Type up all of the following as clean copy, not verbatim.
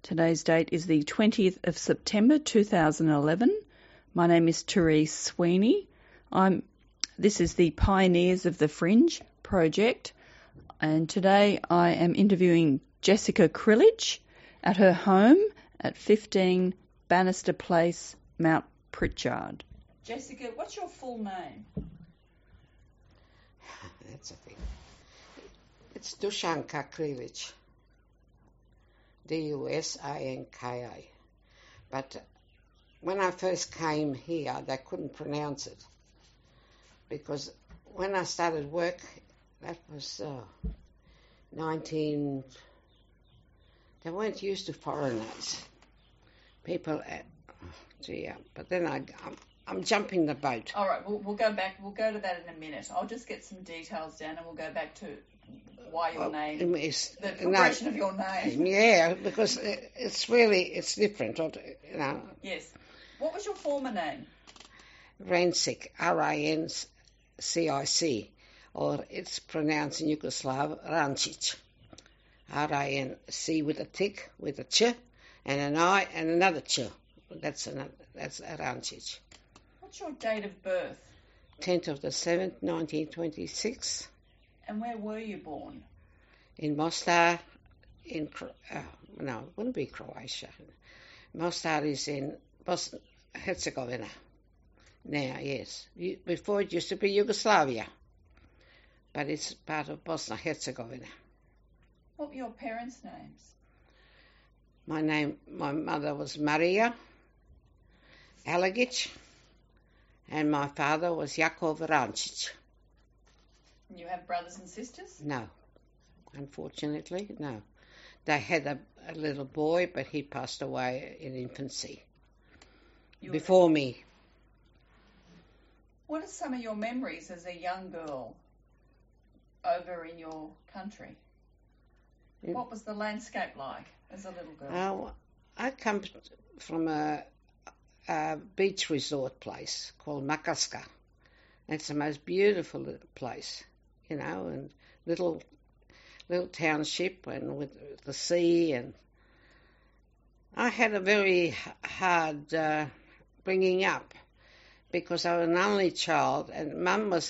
Today's date is the 20th of September 2011. My name is Therese Sweeney. This is the Pioneers of the Fringe project, and today I am interviewing Jessica Krillich at her home at 15 Bannister Place, Mount Pritchard. Jessica, what's your full name? That's a thing. It's Dušanka Krillich. Dusinka. But when I first came here, they couldn't pronounce it. Because when I started work, that was 19... They weren't used to foreigners. People... but then I'm jumping the boat. All right, we'll go back. We'll go to that in a minute. I'll just get some details down and we'll go back to why your name, the progression of your name. Yeah, because it's different, you know. Yes. What was your former name? Rancic, R-I-N-C-I-C, or it's pronounced in Yugoslav, Rancic. R-I-N-C with a tick, with a ch, and an I, and another ch. That's Rancic. What's your date of birth? 10th of the 7th, 1926. And where were you born? In Mostar, no, it wouldn't be Croatia. Mostar is in Bosnia-Herzegovina. Now, yes. Before it used to be Yugoslavia, but it's part of Bosnia-Herzegovina. What were your parents' names? My mother was Maria Alagic, and my father was Jakov Rancic. You have brothers and sisters? No, unfortunately, no. They had a little boy, but he passed away in infancy. Before me. What are some of your memories as a young girl over in your country? What was the landscape like as a little girl? I come from a beach resort place called Makarska. It's the most beautiful place, you know, and little township and with the sea. And I had a very hard bringing up because I was an only child, and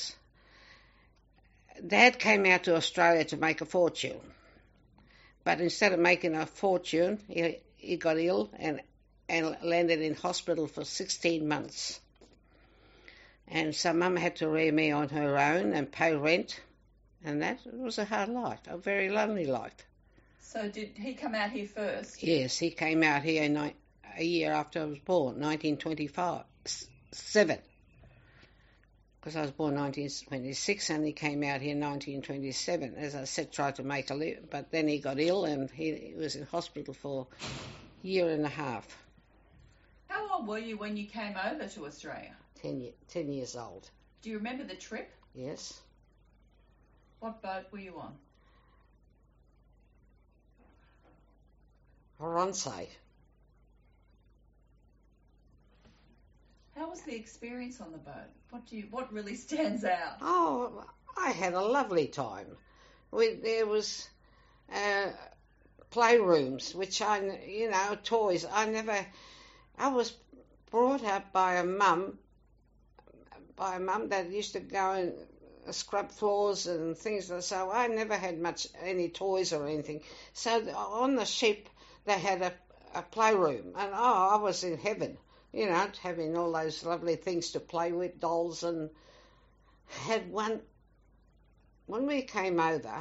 Dad came out to Australia to make a fortune. But instead of making a fortune, he got ill and landed in hospital for 16 months. And so Mum had to rear me on her own and pay rent. And that was a hard life, a very lonely life. So did he come out here first? Yes, he came out here a year after I was born, 1927. Because I was born 1926 and he came out here in 1927. As I said, tried to make a living, but then he got ill and he was in hospital for a year and a half. How old were you when you came over to Australia? 10 years old. Do you remember the trip? Yes. What boat were you on? Horonsay. How was the experience on the boat? What really stands out? Oh, I had a lovely time. There was playrooms, which toys. I was brought up by a mum that used to go and scrub floors and things. So I never had any toys or anything. So on the ship they had a playroom, and I was in heaven. You know, having all those lovely things to play with, dolls, and had one. When we came over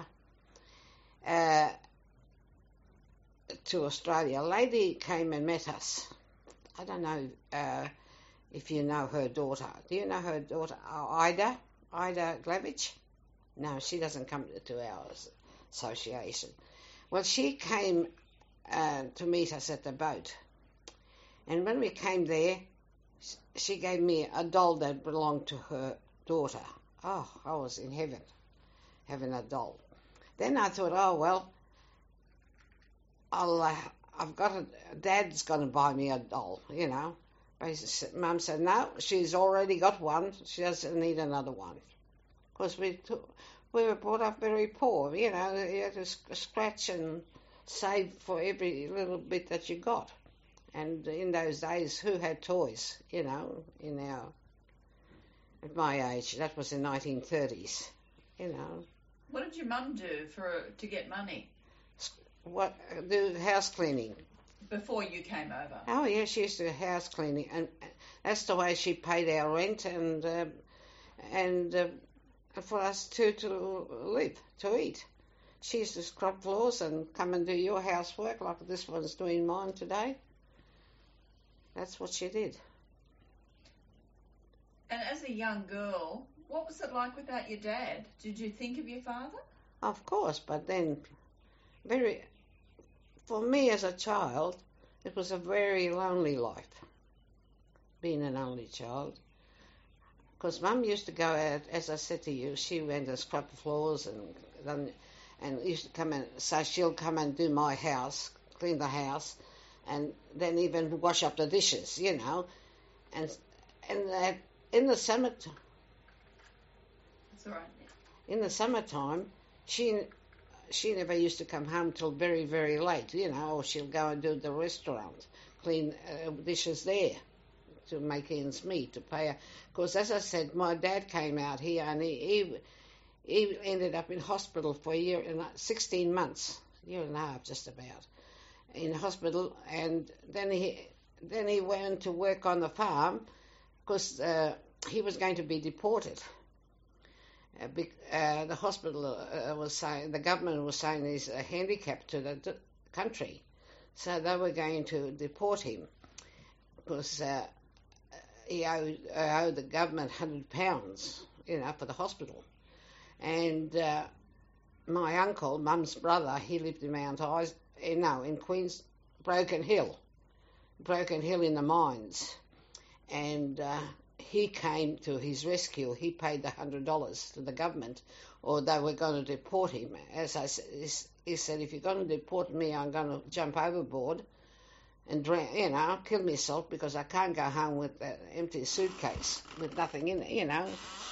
to Australia, a lady came and met us. I don't know if you know her daughter. Do you know her daughter, Ida Glavich? No, she doesn't come to our association. Well, she came to meet us at the boat. And when we came there, she gave me a doll that belonged to her daughter. Oh, I was in heaven, having a doll. Then I thought, oh, well, Dad's going to buy me a doll, you know. But Mum said, no, she's already got one. She doesn't need another one. Because we were brought up very poor, you know. You had to scratch and save for every little bit that you got. And in those days, who had toys, you know, at my age? That was the 1930s, you know. What did your mum do to get money? Do house cleaning. Before you came over? Oh, yeah, she used to do house cleaning. And that's the way she paid our rent and for us to live, to eat. She used to scrub floors and come and do your housework like this one's doing mine today. That's what she did. And as a young girl, what was it like without your dad? Did you think of your father? Of course, but then for me as a child, it was a very lonely life, being an only child. Because Mum used to go out, as I said to you, she went and scrub the floors and used to come and, so she'll come and do my house, clean the house, and then even wash up the dishes, you know. And in the summertime, that's all right. In the summertime, she never used to come home till very, very late, you know, or she'll go and do the restaurant, clean dishes there to make ends meet, to pay her. Because, as I said, my dad came out here and he ended up in hospital for a year and 16 months, year and a half just about, in hospital. And then he went to work on the farm because he was going to be deported. The hospital was saying, the government was saying he's a handicap to the country. So they were going to deport him because he owed the government £100, you know, for the hospital. And my uncle, Mum's brother, he lived in in Queens, Broken Hill in the mines. And he came to his rescue. He paid the $100 to the government, or they were going to deport him. As I said, he said, if you're going to deport me, I'm going to jump overboard and drown, you know, kill myself because I can't go home with an empty suitcase with nothing in it, you know,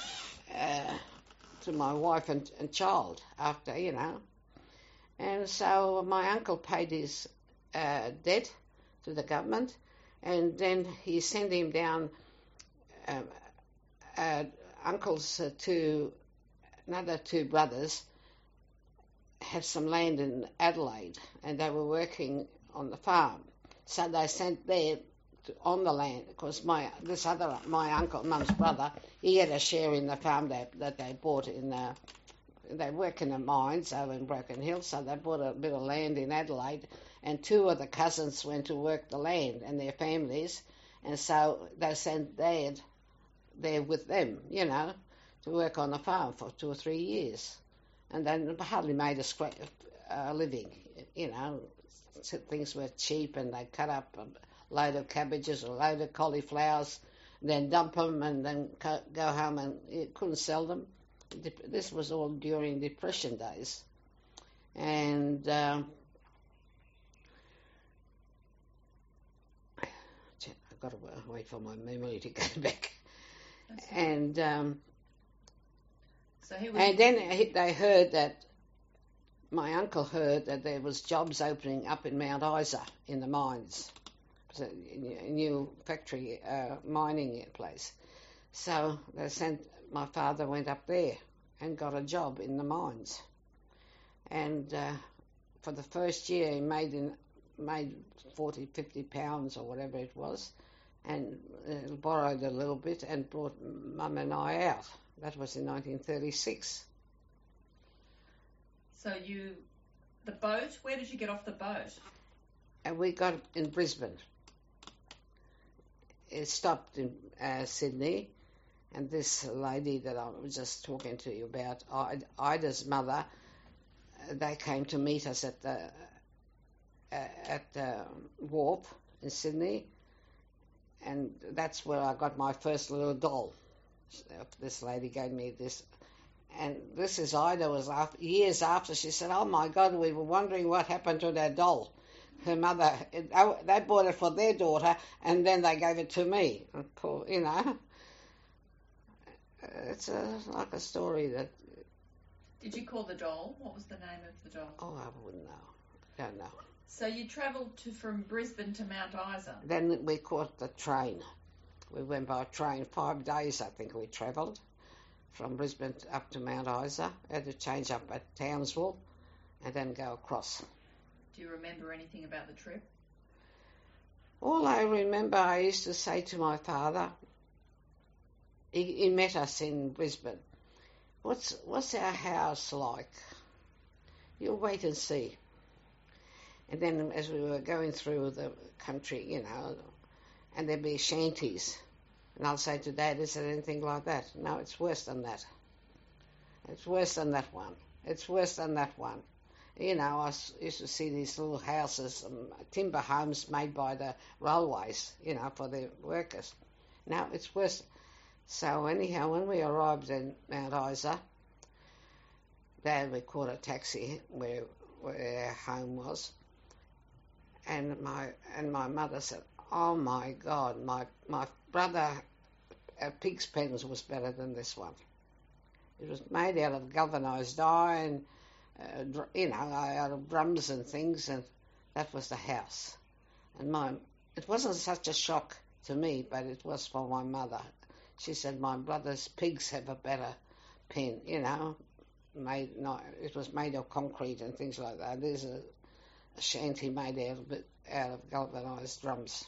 to my wife and child after, you know. And so my uncle paid his debt to the government, and then he sent him down uncles to another two brothers have some land in Adelaide, and they were working on the farm. So they sent there on the land because my uncle, Mum's brother, he had a share in the farm that they bought in. They work in the mines over in Broken Hill, so they bought a bit of land in Adelaide, and two of the cousins went to work the land and their families, and so they sent Dad there with them, you know, to work on the farm for 2 or 3 years, and they hardly made a living, you know. Things were cheap, and they cut up a load of cabbages or a load of cauliflowers, then dump them, and then go home and you couldn't sell them. This was all during Depression days, and I've got to wait for my memory to go back. And and then they heard that. My uncle heard that there was jobs opening up in Mount Isa in the mines. It was a new factory, mining place. So my father went up there and got a job in the mines. And for the first year he made 40, 50 pounds or whatever it was, and borrowed a little bit and brought Mum and I out. That was in 1936. So the boat, where did you get off the boat? And we got in Brisbane. It stopped in Sydney, and this lady that I was just talking to you about, Ida's mother, they came to meet us at the wharf in Sydney, and that's where I got my first little doll. This lady gave me this. And this is Ida, was years after. She said, oh, my God, we were wondering what happened to that doll. Her mother, they bought it for their daughter, and then they gave it to me. Poor, you know. It's like a story that... Did you call the doll? What was the name of the doll? Oh, I wouldn't know. don't know. So you travelled from Brisbane to Mount Isa? Then we caught the train. We went by train 5 days, I think we travelled, from Brisbane up to Mount Isa. Had to change up at Townsville and then go across. Do you remember anything about the trip? All I remember, I used to say to my father, he met us in Brisbane, what's our house like? You'll wait and see. And then as we were going through the country, you know, and there'd be shanties, and I'll say to Dad, is there anything like that? No, it's worse than that. It's worse than that one. It's worse than that one. You know, I used to see these little houses, timber homes made by the railways, you know, for the workers. Now it's worse. So anyhow, when we arrived in Mount Isa, Dad, we caught a taxi where our home was, and my mother said, "Oh my God, my brother pig's pens was better than this one. It was made out of galvanised iron, you know, out of drums and things, and that was the house." And it wasn't such a shock to me, but it was for my mother. She said, "My brother's pigs have a better pen, you know, it was made of concrete and things like that. There's a shanty made out of galvanised drums."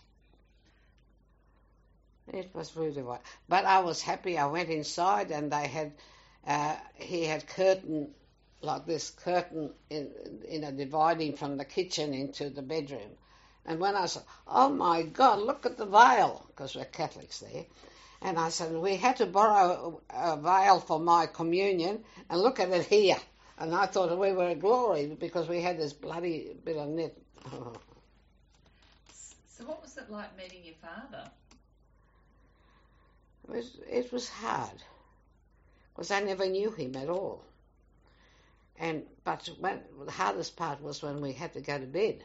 It was really right. But I was happy. I went inside and they had, he had curtain, like this curtain, dividing from the kitchen into the bedroom. And when I said, "Oh my God, look at the veil," because we're Catholics there. And I said, "We had to borrow a veil for my communion, and look at it here." And I thought we were a glory because we had this bloody bit of knit. So what was it like meeting your father? It was hard because I never knew him at all. But the hardest part was when we had to go to bed.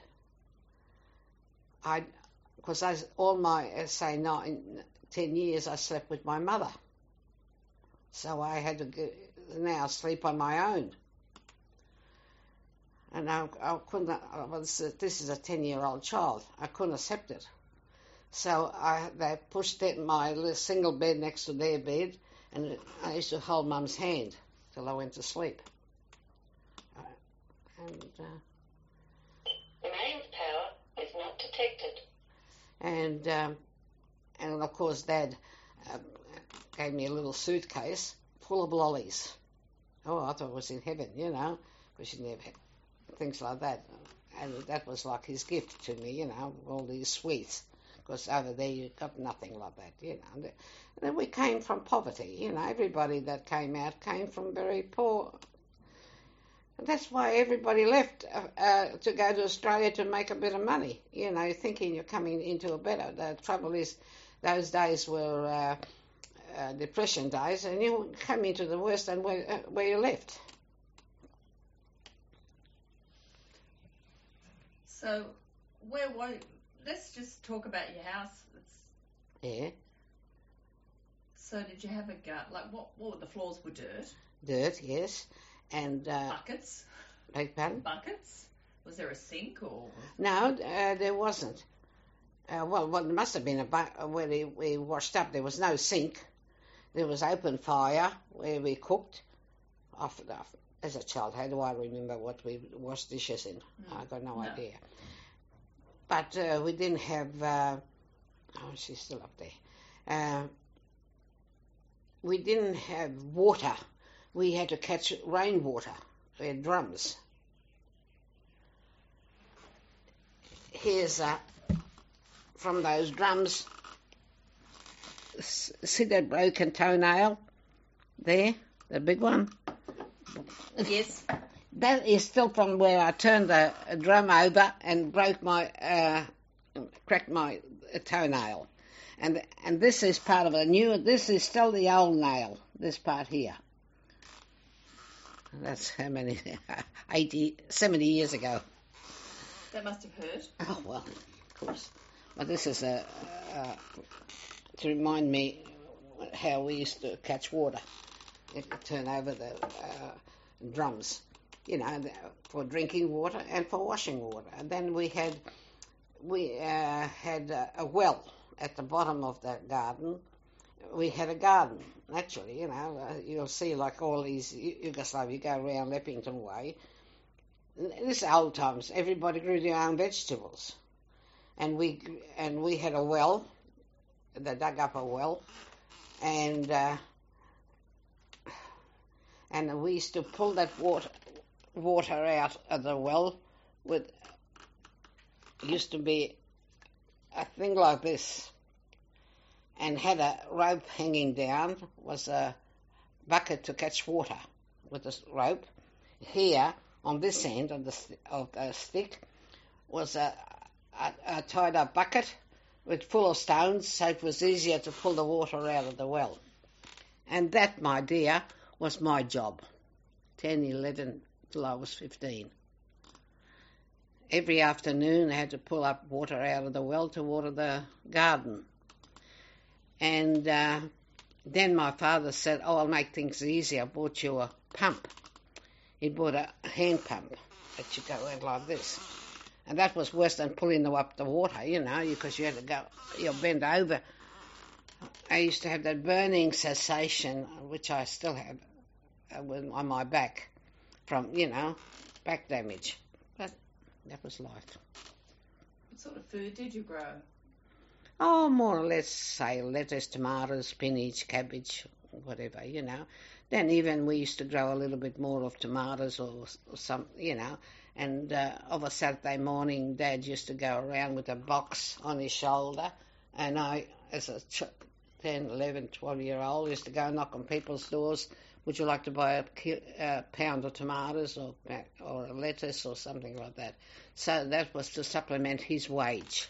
Because all my, say, 10 years I slept with my mother. So I had to now sleep on my own. And I couldn't, this is a 10-year-old child. I couldn't accept it. So they pushed my single bed next to their bed, and I used to hold Mum's hand till I went to sleep. The mains power is not detected. And of course Dad gave me a little suitcase full of lollies. Oh, I thought it was in heaven, you know, because you never had things like that. And that was like his gift to me, you know, all these sweets. Because over there you got nothing like that, you know. And then we came from poverty, you know. Everybody that came out came from very poor. And that's why everybody left to go to Australia to make a bit of money, you know, thinking you're coming into a better. The trouble is, those days were depression days, and you come into the worst and where you left. So, let's just talk about your house. Yeah. So, did you have a garden? Like, what the floors were dirt? Dirt, yes. And buckets. Beg pardon? Buckets. Was there a sink or? No, there wasn't. Well, there must have been a bucket where we washed up. There was no sink. There was open fire where we cooked. As a child, how do I remember what we washed dishes in? I got no idea. But we didn't have. She's still up there. We didn't have water. We had to catch rainwater. We had drums. Here's from those drums. See that broken toenail there, the big one? Yes. That is still from where I turned the drum over and cracked my toenail. And this is part of a new. This is still the old nail. This part here. That's how many? 70 years ago. That must have hurt. Oh well, of course. But this is to remind me how we used to catch water. You could turn over the drums. for drinking water and for washing water. And then we had a well at the bottom of the garden. We had a garden, naturally, you'll see like all these Yugoslavia, you go around Leppington Way. This is old times, everybody grew their own vegetables. And we had a well, they dug up a well, and we used to pull that water out of the well with, used to be a thing like this, and had a rope hanging down, was a bucket to catch water with this rope. Here, on this end of the stick, was a tied up bucket full of stones, so it was easier to pull the water out of the well. And that, my dear, was my job, 10, 11, till I was 15. Every afternoon I had to pull up water out of the well to water the garden. And then my father said, I'll make things easier. I bought you a pump. He bought a hand pump that you go out like this. And that was worse than pulling up the water, because you had to go, you're bent over. I used to have that burning sensation, which I still have on my back from, back damage. But that was life. What sort of food did you grow? Oh, more or less, say, lettuce, tomatoes, spinach, cabbage, whatever, Then even we used to grow a little bit more of tomatoes or some, And of a Saturday morning, Dad used to go around with a box on his shoulder, and I, as a 10, 11, 12-year-old, used to go knock on people's doors. Would you like to buy a pound of tomatoes or a lettuce or something like that? So that was to supplement his wage,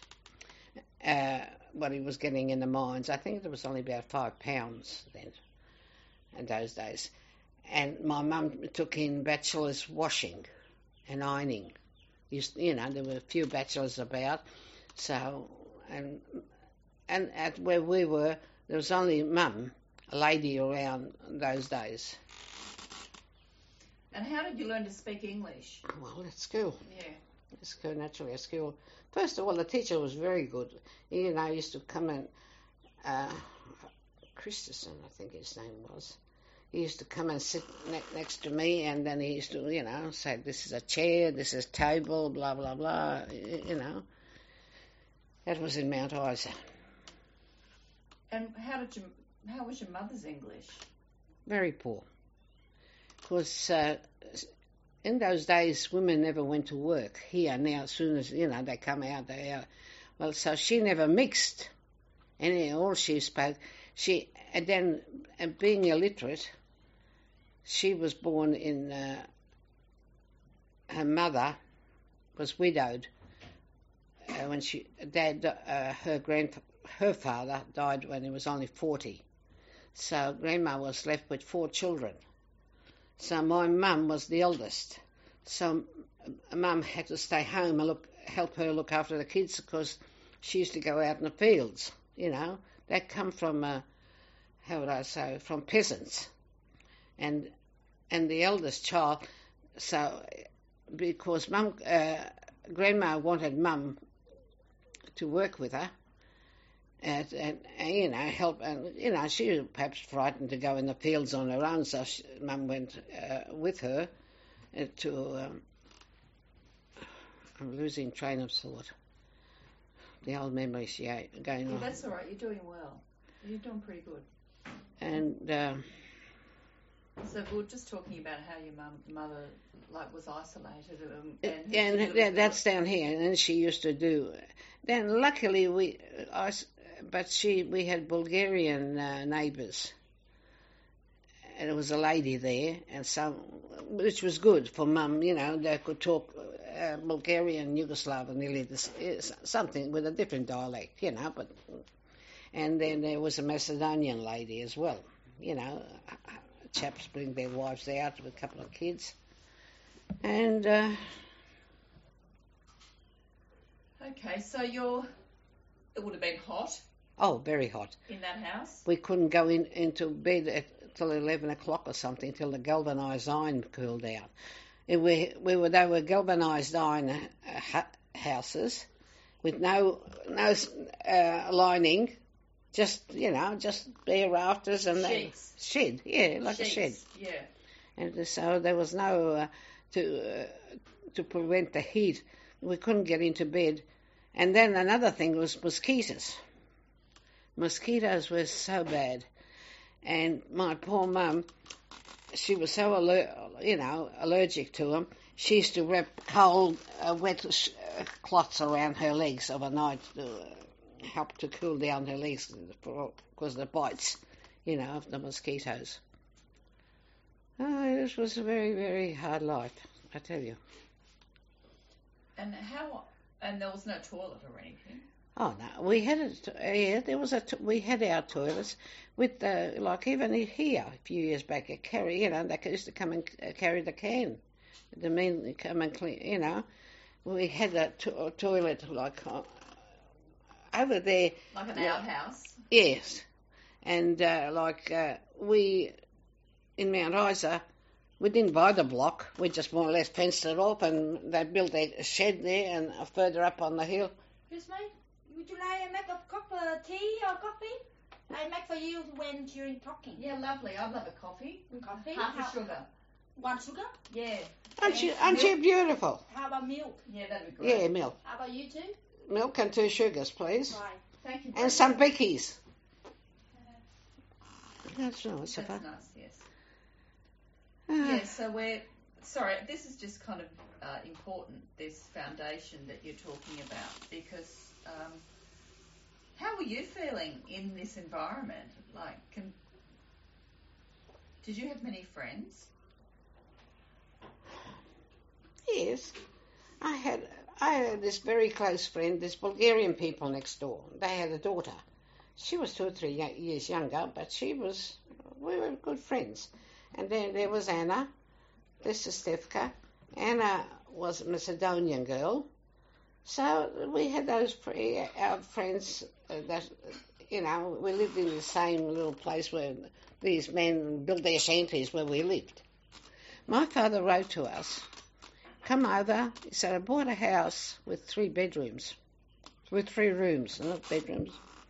what he was getting in the mines. I think it was only about £5 then, in those days. And my mum took in bachelor's washing and ironing. There were a few bachelors about. So, and at where we were, there was only Mum, a lady around those days. And how did you learn to speak English? Well, at school. Yeah. At school, naturally, at school. First of all, the teacher was very good. He, used to come in, Christensen, I think his name was. He used to come and sit next to me, and then he used to, say, this is a chair, this is a table, blah, blah, blah, That was in Mount Isa. And how was your mother's English? Very poor. Because in those days, women never went to work. Here now, as soon as, they come out, they are. Well, so she never mixed. And all she spoke, and then being illiterate, she was born in, her mother was widowed when her father died when he was only 40. So Grandma was left with 4 children. So my mum was the eldest. So Mum had to stay home and help her look after the kids because she used to go out in the fields, That come from, from peasants. And the eldest child, so because Grandma wanted Mum to work with her, and help, and she was perhaps frightened to go in the fields on her own, so Mum went with her to. I'm losing train of thought. The old memories, going on. That's all right. You're doing well. You're doing pretty good. And. So we were just talking about how your mother was isolated and that's down here, and then she used to do. Then luckily we had Bulgarian neighbours, and there was a lady there, and which was good for Mum. They could talk Bulgarian, Yugoslav, nearly something with a different dialect, But and then there was a Macedonian lady as well, Chaps bring their wives out with a couple of kids. And... Okay, so it would have been hot? Oh, very hot. In that house? We couldn't go into bed till 11 o'clock or something till the galvanised iron cooled down. They were galvanised iron houses with no lining, just bare rafters and shed, like a shed. Yeah. And so there was no to prevent the heat. We couldn't get into bed. And then another thing was mosquitoes. Mosquitoes were so bad. And my poor mum, she was so allergic to them. She used to wrap cold, wet cloths around her legs overnight to help to cool down her legs because of the bites, of the mosquitoes. Oh, this was a very, very hard life, I tell you. And there was no toilet or anything? Oh no, we had we had our toilets with even here a few years back they used to come and carry the can. The men come and clean, We had a toilet over there. Like an outhouse? Yes. And we, in Mount Isa, we didn't buy the block. We just more or less fenced it off and they built a shed there and further up on the hill. Excuse me, would you like to make a cup of tea or coffee? I make for you when you're talking. Yeah, lovely. I'd love a coffee. Coffee? Half a sugar. One sugar? Yeah. Aren't you beautiful? How about milk? Yeah, that'd be great. Yeah, milk. How about you too? Milk and 2 sugars, please. Right. Thank you. And some bickies. That's nice. That's nice, yes. Ah. Yeah, so this is just kind of important, this foundation that you're talking about, because how were you feeling in this environment? Did you have many friends? Yes. I had this very close friend, this Bulgarian people next door. They had a daughter. She was 2 or 3 years younger, but we were good friends. And then there was Anna. This is Stefka. Anna was a Macedonian girl. So we had our friends that, we lived in the same little place where these men built their shanties where we lived. My father wrote to us, come over. He said, I bought a house with 3 bedrooms, with 3 rooms, not bedrooms.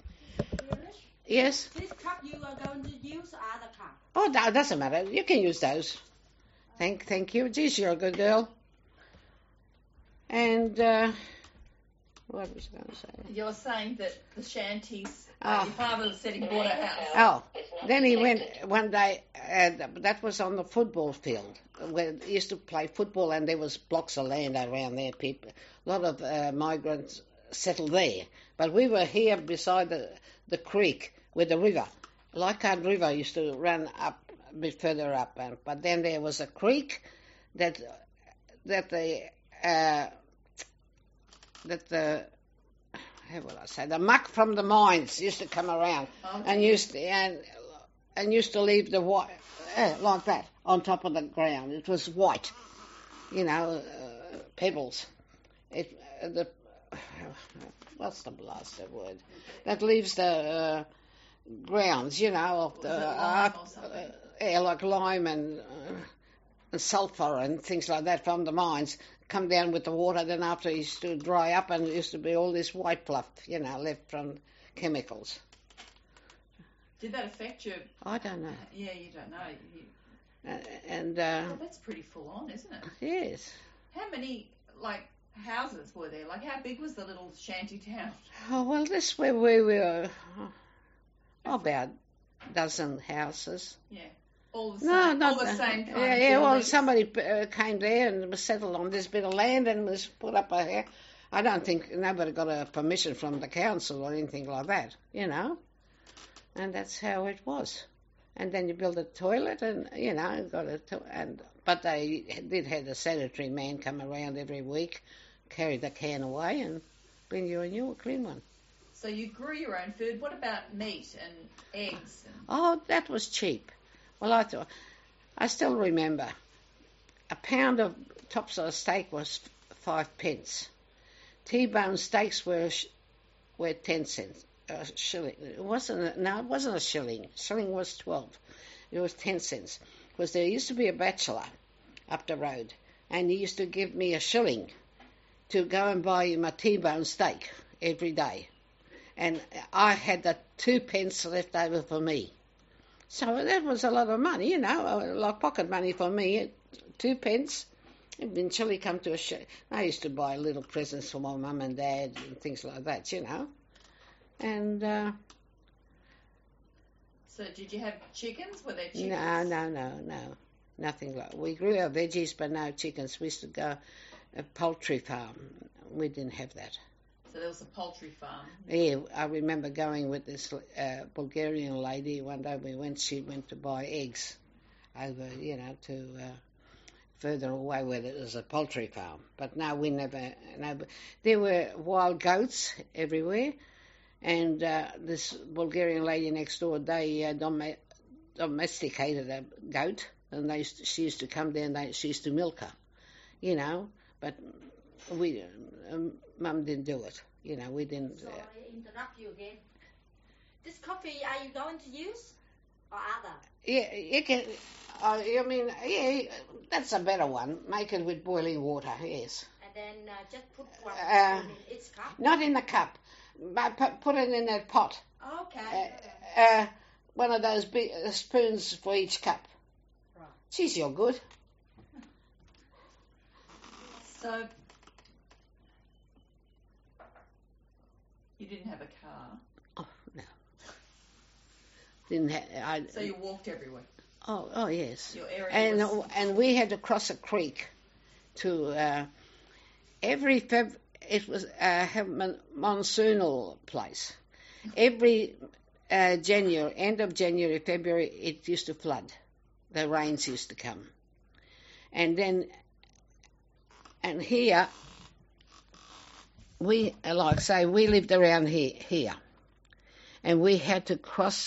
Yes? This cup you are going to use other cup. Oh, no, it doesn't matter. You can use those. Thank you. Geez, you're a good girl. And what was I going to say? You're saying that the shanties, your father said he bought a house. Oh, then he went one day, that was on the football field, where he used to play football, and there was blocks of land around there. A lot of migrants settled there. But we were here beside the creek with the river. Leichhardt River used to run up a bit further up, but then there was a creek that the muck from the mines used to come around and used to leave the white like that on top of the ground. It was white, pebbles. What's the blasted word? That leaves the grounds, of the like lime and sulphur and things like that from the mines come down with the water. Then after it used to dry up and it used to be all this white fluff, left from chemicals. Did that affect you? I don't know. Yeah, you don't know. Well, that's pretty full on, isn't it? Yes. How many houses were there? How big was the little shanty town? Oh, well, this is where we were. About a dozen houses. Yeah. All the same, not all the same kind of well, buildings. somebody came there and was settled on this bit of land and was put up a house. I don't think nobody got a permission from the council or anything like that, And that's how it was. And then you build a toilet and, but they did have a sanitary man come around every week, carry the can away and bring you a new clean one. So you grew your own food. What about meat and eggs? Oh, that was cheap. Well, I still remember a pound of topside steak was 5 pence. T-bone steaks were 10 cents, shilling. It wasn't a shilling. Shilling was 12. It was 10 cents. Because there used to be a bachelor up the road, and he used to give me $1 to go and buy my T-bone steak every day. And I had the 2 pence left over for me. So that was a lot of money, you know, like pocket money for me, 2 pence. Eventually come to I used to buy little presents for my mum and dad and things like that, you know. And So did you have chickens? Were there chickens? no. Nothing like. We grew our veggies, but no chickens. We used to go a poultry farm. We didn't have that. So there was a poultry farm. Yeah, I remember going with this Bulgarian lady. One day she went to buy eggs over, you know, to further away where there was a poultry farm. But no, we never. No, there were wild goats everywhere, and this Bulgarian lady next door, they domesticated a goat, and she used to come there, she used to milk her, you know. But we, Mum didn't do it, you know. We didn't. Sorry, I interrupt you again. This coffee, are you going to use or other? Yeah, you can. I mean, yeah, that's a better one. Make it with boiling water, yes. And then just put one in its cup. Not in the cup, but put it in that pot. Okay. One of those big spoons for each cup. Right. Geez, you're good. So you didn't have a car. Oh no. Didn't have. So you walked everywhere. Oh yes. Your area was... And we had to cross a creek to every it was a monsoonal place. Every January, end of January, February, it used to flood. The rains used to come, and here we we lived around here, and we had to cross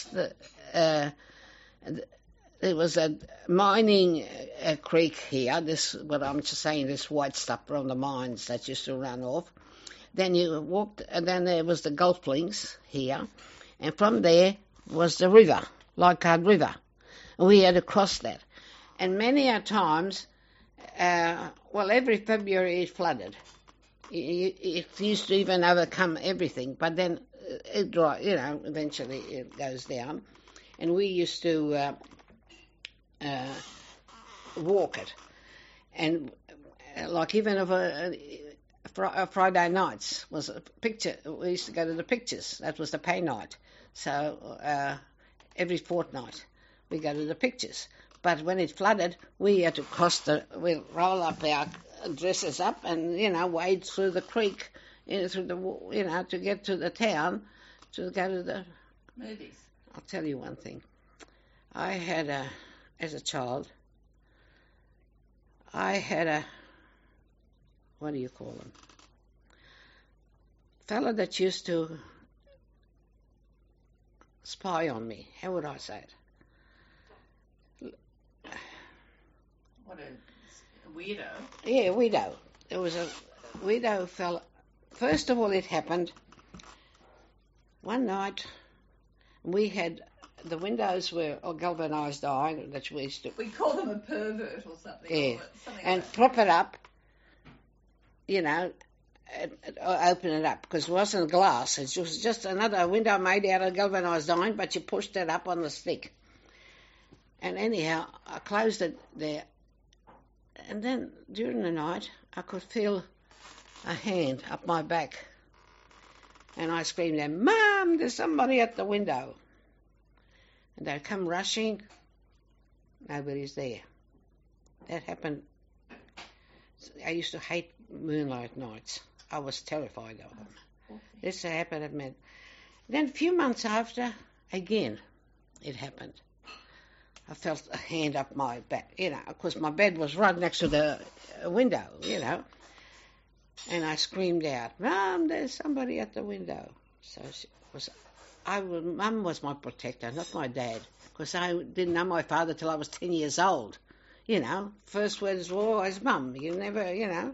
there was a mining creek here. This, what I'm just saying, this white stuff from the mines that used to run off. Then you walked, and then there was the golf links here, and from there was the river, Leichhardt River. And we had to cross that. And many a times, every February it flooded. It used to even overcome everything, but then it dry, you know, eventually it goes down. And we used to walk it, and like even of Friday nights was a picture. We used to go to the pictures. That was the pay night. So every fortnight we go to the pictures. But when it flooded, we had to we'd roll up our dresses up and, you know, wade through the creek, to get to the town, to go to the movies. I'll tell you one thing. I had as a child, what do you call them? Fella that used to spy on me. How would I say it? What a weirdo. Yeah, weirdo. There was a weirdo fella. First of all, it happened one night. The windows were galvanised iron that we used to... We call them a pervert or something. Yeah. Something and like prop it up, you know, open it up, because it wasn't glass. It was just another window made out of galvanised iron, but you pushed it up on the stick. And anyhow, I closed it there. And then during the night, I could feel a hand up my back. And I screamed out, "Mum, there's somebody at the window." And they'd come rushing. Nobody's there. That happened. I used to hate moonlight nights. I was terrified of them. Okay. This happened at Med. Then a few months after, again, it happened. I felt a hand up my back, you know, because my bed was right next to the window, you know. And I screamed out, "Mum, there's somebody at the window." So Mum was my protector, not my dad, because I didn't know my father till I was 10 years old. You know, first words were always "Mum." You never, you know.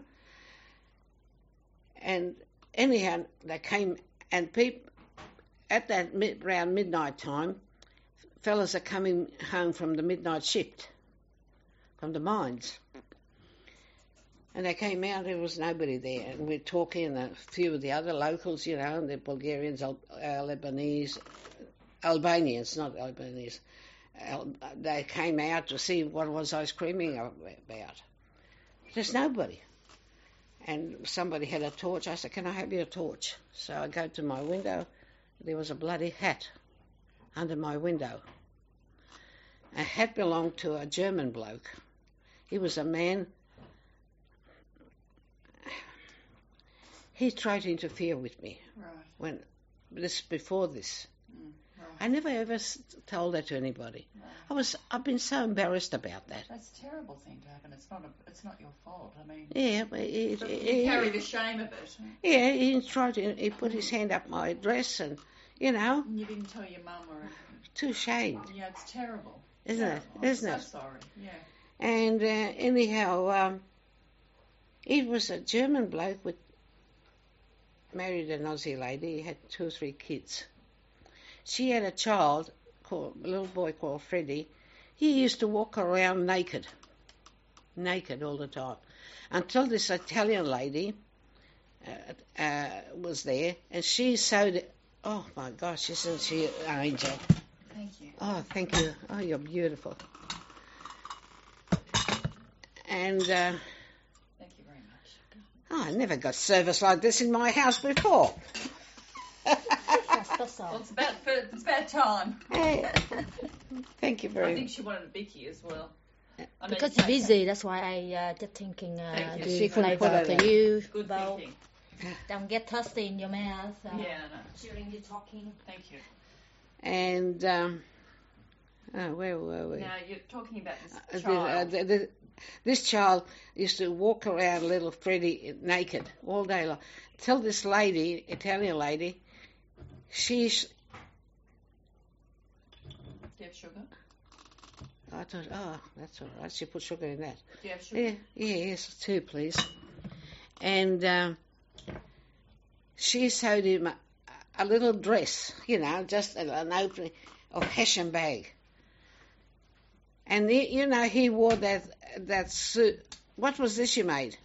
And anyhow, they came, and at that around midnight time, fellas are coming home from the midnight shift, from the mines. And they came out, there was nobody there. And we're talking, and a few of the other locals, you know, and the Bulgarians, Lebanese, Albanians, not Albanese. They came out to see what was I screaming about. There's nobody. And somebody had a torch. I said, can I have your torch? So I go to my window. There was a bloody hat under my window. A hat belonged to a German bloke. He was a man. He tried to interfere with me. Right. Before this. Right. I never ever told that to anybody. No. I've been so embarrassed about that. That's a terrible thing to happen. It's not your fault. I mean, Yeah, but you carry the shame of it. yeah, he put his hand up my dress, and you know, And you didn't tell your mum or anything. too ashamed, Yeah, it's terrible. isn't it? I'm Isn't so it? sorry. Yeah. And anyhow, he was a German bloke married an Aussie lady. He had 2 or 3 kids. She had a little boy called Freddie. He used to walk around naked all the time, until this Italian lady was there, and she sewed it. Oh my gosh, isn't she an angel? Thank you. Oh, thank you. Oh, you're beautiful. And Thank you very much. I never got service like this in my house before. Well, it's about time. Hey, thank you I very think much. she wanted a bicky as well. I mean, Because you're busy, that's why I just thinking Thank you. She do couldn't flavour put it for you. Good Well, thinking. don't get thirsty in your mouth. Yeah, I know. During you talking. Thank you. And where were we? Now, you're talking about this child. This child used to walk around little Freddie naked all day long. Till this lady, Italian lady, she's... Do you have sugar? I thought, oh, that's all right. She put sugar in that. Do you have sugar? Yeah, yes, 2, please. And she sewed him a little dress, you know, just an opening of Hessian bag. And you know, he wore that suit. What was this you made?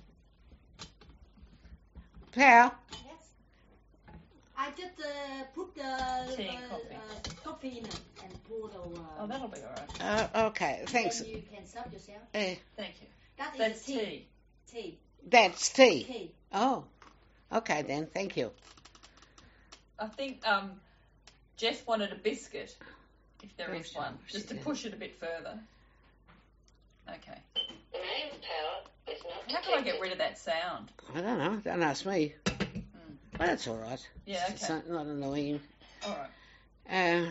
Pal? Yes. I just put the Tea and coffee. Coffee in it and pour the. Oh, that'll be all right. Okay, thanks. Then you can serve yourself. Thank you. That's tea. tea. Tea. That's tea. Tea. Oh, okay then. Thank you. I think Jess wanted a biscuit, if there is Gosh, one, just to yeah. push it a bit further. Okay. The mains power is not How can I detected. get rid of that sound? I don't know. Don't ask me. But that's all right. Yeah, It's okay. not annoying. All right. Uh,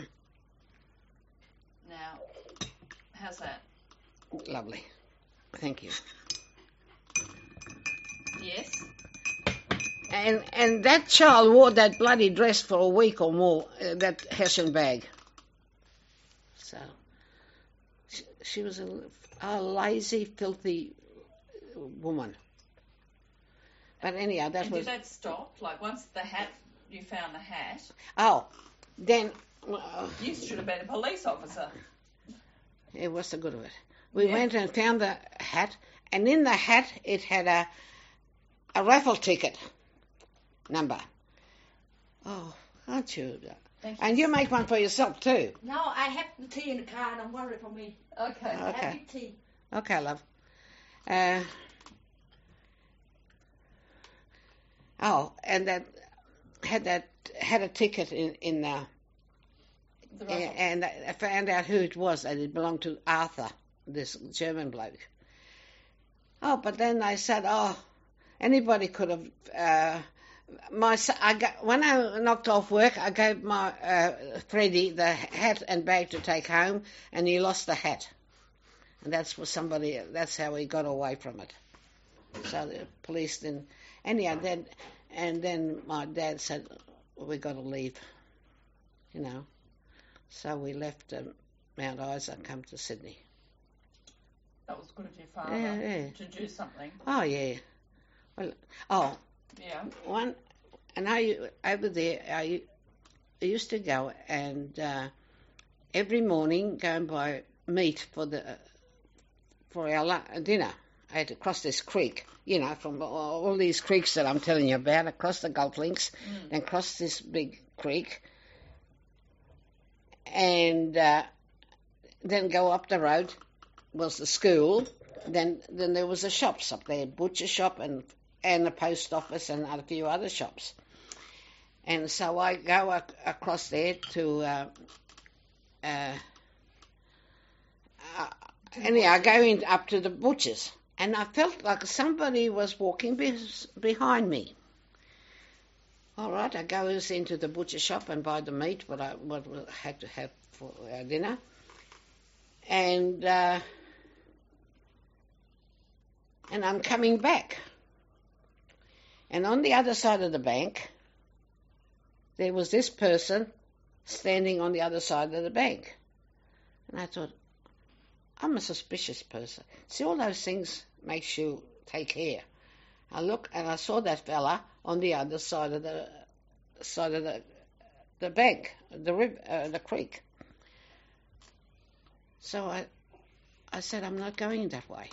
Now, how's that? lovely. Thank you. Yes? And that child wore that bloody dress for a week or more, that Hessian bag. So, she was a lazy, filthy woman. But anyhow, that And was... did that stop? Like, once you found the hat, Oh, then... you should have been a police officer. It was the good of it. We Yeah. went and found the hat, and in the hat it had a raffle ticket number. Oh, aren't you? Thank you. And you make one for yourself too. No, I have the tea in the car. Don't worry for me. Okay. I Okay. have the tea. Okay, love. And that had a ticket in The raffle. and I found out who it was, and it belonged to Arthur, this German bloke. Oh, but then they said, anybody could have. When I knocked off work, I gave my Freddie the hat and bag to take home, and he lost the hat, and that's how he got away from it. So the police didn't. Anyhow, then my dad said, we got to leave, you know. So we left Mount Isa and come to Sydney. That was good of your father Yeah. to do something. Oh, yeah. Well, Yeah. over there, I used to go and every morning go and buy meat for our dinner. I had to cross this creek, you know, from all these creeks that I'm telling you about, across the Gulf Links, then cross this big creek, and then go up the road was the school. Then there was the shops up there, butcher shop and the post office and a few other shops. And so I go across there to anyhow, going up to the butcher's, and I felt like somebody was walking behind me. All right, I goes into the butcher shop and buy the meat, what I had to have for our dinner, and I'm coming back. And on the other side of the bank, there was this person standing on the other side of the bank. And I thought, I'm a suspicious person. See, all those things makes you take care. I look and I saw that fella on the other side of the bank, the creek. So I said, I'm not going that way.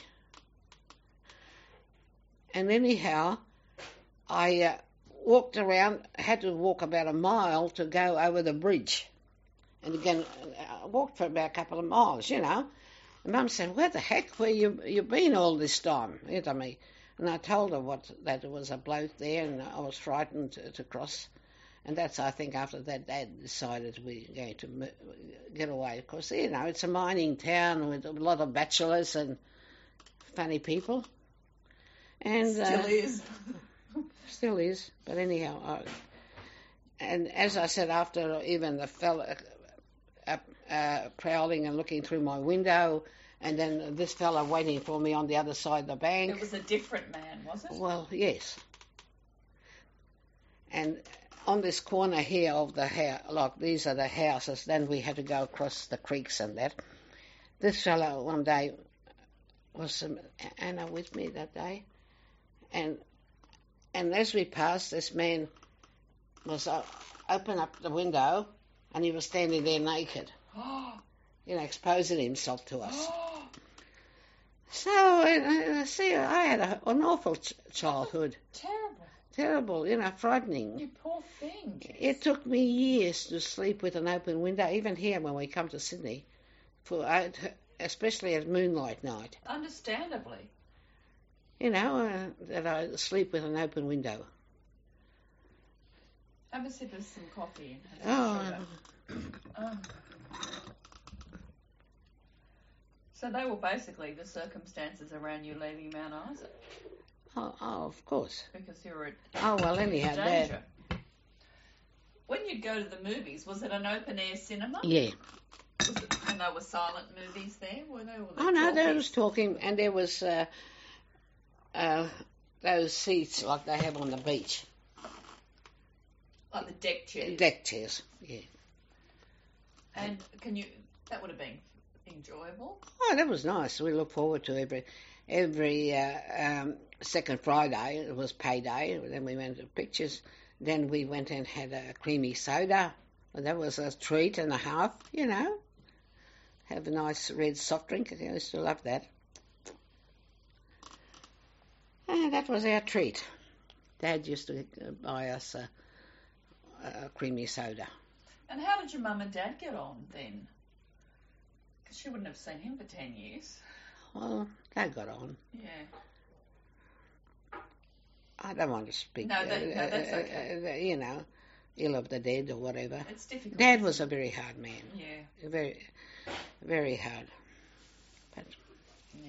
And anyhow, I walked around, had to walk about a mile to go over the bridge. And again, I walked for about a couple of miles, you know. And Mum said, where the heck were you been all this time? You know me. And I told her that there was a bloke there and I was frightened to cross. And that's, I think, after that Dad decided we were going to get away. Of course, you know, it's a mining town with a lot of bachelors and funny people. And Still is. Still is. But anyhow, and as I said, after even the fella prowling and looking through my window, and then this fella waiting for me on the other side of the bank. It was a different man, was it? Well, yes. And on this corner here of the house, like these are the houses, then we had to go across the creeks and that. This fella one day was Anna with me that day, and as we passed, this man was open up the window, and he was standing there naked, you know, exposing himself to us. So, see, I had an awful childhood. Terrible, you know, frightening. You poor thing. It took me years to sleep with an open window, even here when we come to Sydney, especially at moonlight night. Understandably. You know, that I sleep with an open window. Have a sip of some coffee. And have So they were basically the circumstances around you leaving Mount Isa. Oh, of course. Because you were at well, anyhow, danger. When you'd go to the movies, was it an open-air cinema? Yeah. And there were silent movies there? Were they? Oh, no, there was talking, and there was those seats like they have on the beach. Like the deck chairs? Deck chairs, yeah. And that would have been enjoyable? Oh, that was nice. We look forward to every second Friday. It was payday. Then we went to pictures. Then we went and had a creamy soda. Well, that was a treat and a half, you know. Have a nice red soft drink. I used to love that. And that was our treat. Dad used to buy us a creamy soda. And how did your mum and dad get on then? Because she wouldn't have seen him for 10 years. Well, they got on. Yeah. I don't want to speak, No, that's okay. You know, ill of the dead or whatever. It's difficult. Dad was a very hard man. Yeah. Very, very hard. But yeah.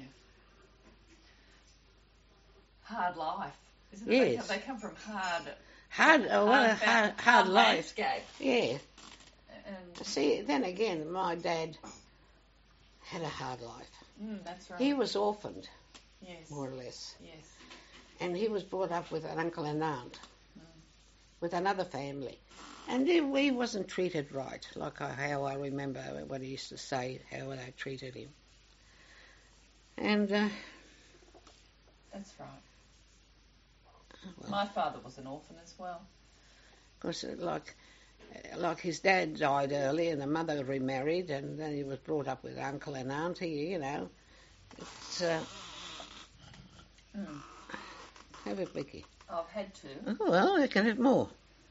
Hard life. Isn't yes. They come from hard life. landscape. Yeah. And see, then again, my dad had a hard life. That's right. He was orphaned, yes. more or less. Yes. And he was brought up with an uncle and aunt, with another family. And he wasn't treated right, like how I remember what he used to say, how they treated him. And that's right. Well, my father was an orphan as well. Of course, like his dad died early and the mother remarried, and then he was brought up with uncle and auntie, you know. It's, Mm. Have it, Vicky. I've had to. Oh, well, you can have more.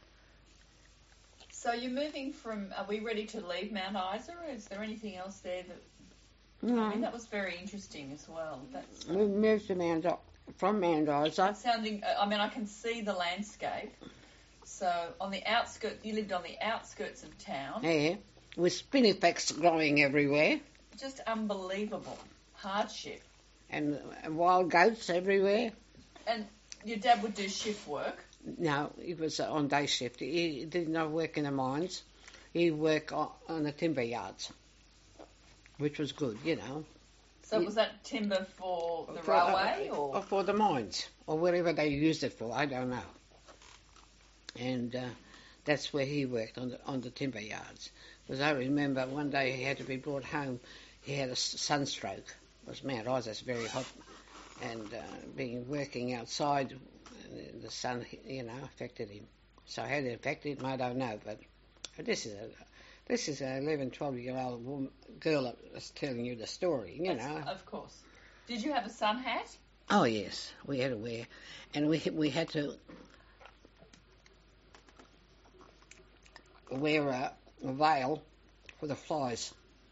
So you're moving from, are we ready to leave Mount Isa? Is there anything else there that, No. I mean, that was very interesting as well. That's We moved to from Mount Isa. sounding, I mean, I can see the landscape. So on the outskirts, you lived on the outskirts of town. Yeah, with spinifex growing everywhere Just unbelievable hardship. and wild goats everywhere. And your dad would do shift work. No, he was on day shift. He did not work in the mines. He worked on the timber yards, which was good, you know. So was that timber for the For, railway or? for the mines, or wherever they used it for, I don't know. And that's where he worked, on the timber yards. Because I remember one day he had to be brought home. He had a sunstroke. Because Mount Isa's very hot, and being working outside, the sun, you know, affected him. So how it affected him, I don't know. But this is a 11, 12-year-old girl that's telling you the story, you know. Of course. Did you have a sun hat? Oh yes, we had to wear, and we had to wear a veil for the flies.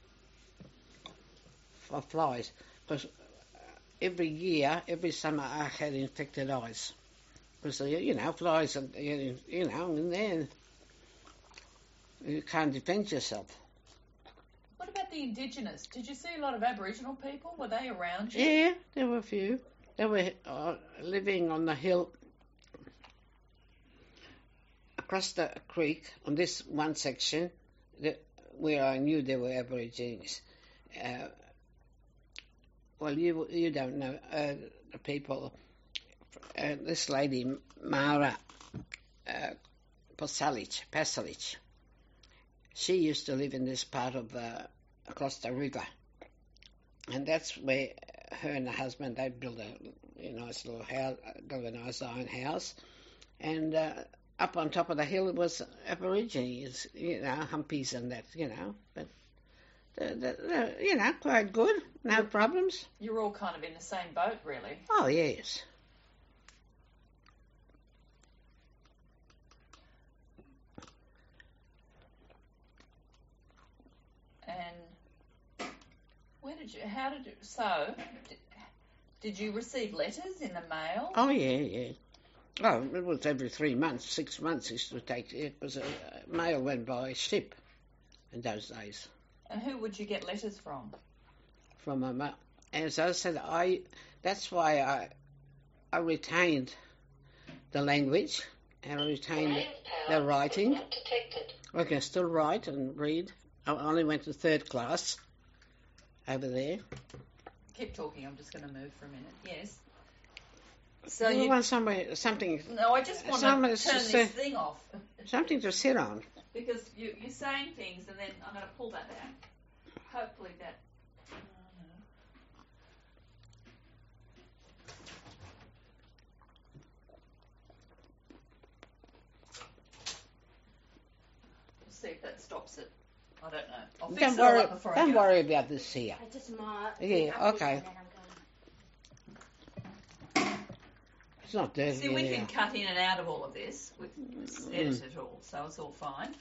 For flies, because every summer I had infected eyes. Because you know, flies are, you know, and then you can't defend yourself. What about the Indigenous? Did you see a lot of Aboriginal people? Were they around you? Yeah, there were a few. They were living on the hill across the creek on this one section where I knew there were Aborigines. Well, you don't know the people. This lady, Mara Pasalic, she used to live in this part of across the river, and that's where her and her husband, they built a nice little house, built a nice iron house, and up on top of the hill it was Aborigines, you know, humpies and that, you know, but they're, you know, quite good, no problems. You're all kind of in the same boat, really. Oh yes. And did you receive letters in the mail? Oh yeah. Oh, it was every 3 months, 6 months used to take. It was mail went by ship in those days. And who would you get letters from? From my mum. As I said, that's why I retained the language and I retained the writing. Not detected. I can still write and read. I only went to 3rd class over there. Keep talking, I'm just going to move for a minute. Yes. So you you want something? No, I just want to turn this thing off. Something to sit on. Because you're saying things and then I'm going to pull that out. Hopefully that... See if that stops it. I don't know. I'll fix it all up before I go. Don't worry about this here. I just mark. Yeah, okay. It's not dirty. See, we can cut in and out of all of this. We've edited it all, so it's all fine.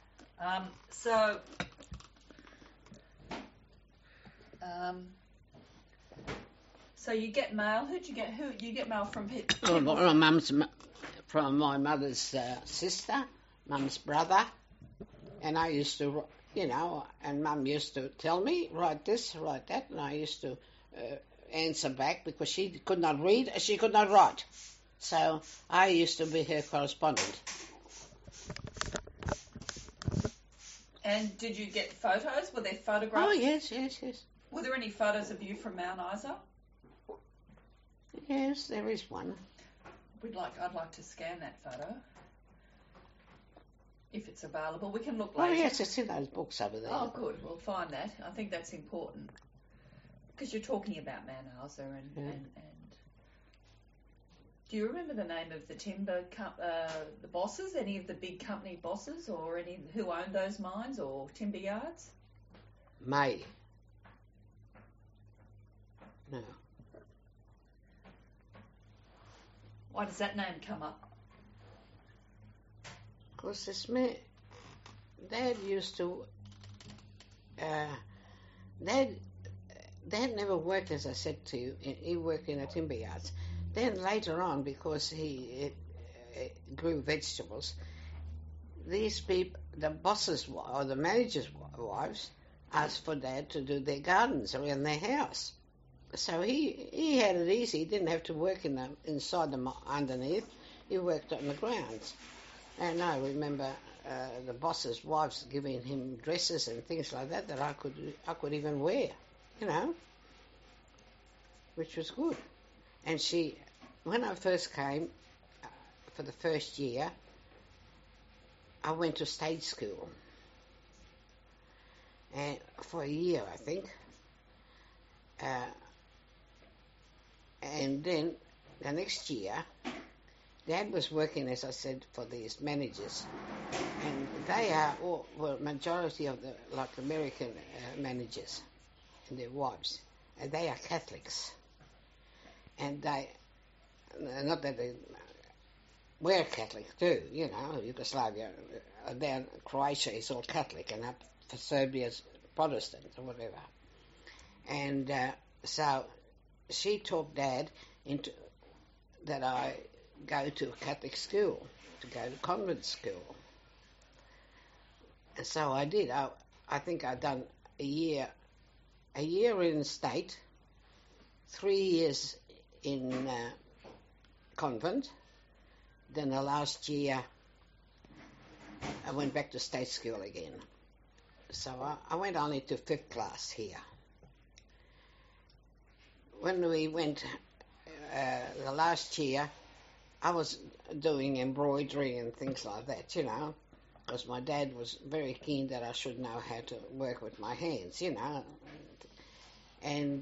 So you get mail. Who you get mail from? From my mother's sister, mum's brother, and I used to, you know, and mum used to tell me, write this, write that, and I used to answer back because she could not read, she could not write. So I used to be her correspondent. And did you get photos? Were there photographs? Oh, yes. Were there any photos of you from Mount Isa? Yes, there is one. I'd like to scan that photo. If it's available. We can look later. Oh, yes, it's in those books over there. Oh, good. We'll find that. I think that's important. Because you're talking about Mount Isa and do you remember the name of the timber, the bosses, any of the big company bosses or any who owned those mines or timber yards? May. No. Why does that name come up? Because this man, Dad used to, Dad never worked, as I said to you. He worked in a timber yards. Then later on, because he grew vegetables, these people, the bosses or the managers' wives, asked for Dad to do their gardens around their house. So he had it easy. He didn't have to work inside them underneath. He worked on the grounds. And I remember the boss's wives giving him dresses and things like that I could even wear, you know, which was good. And when I first came, for the first year, I went to stage school. And for a year, I think. And then the next year, Dad was working, as I said, for these managers. And they are majority of the, like, American managers and their wives. And they are Catholics. And they, not that they were Catholic too, you know, Yugoslavia, down Croatia is all Catholic, and up for Serbia's Protestant or whatever. And so she talked Dad into that I go to a Catholic school, to go to convent school. And so I did. I think I'd done a year in state, 3 years in convent. Then the last year I went back to state school again. So I went only to 5th class here. When we went the last year, I was doing embroidery and things like that, you know, because my dad was very keen that I should know how to work with my hands, you know. And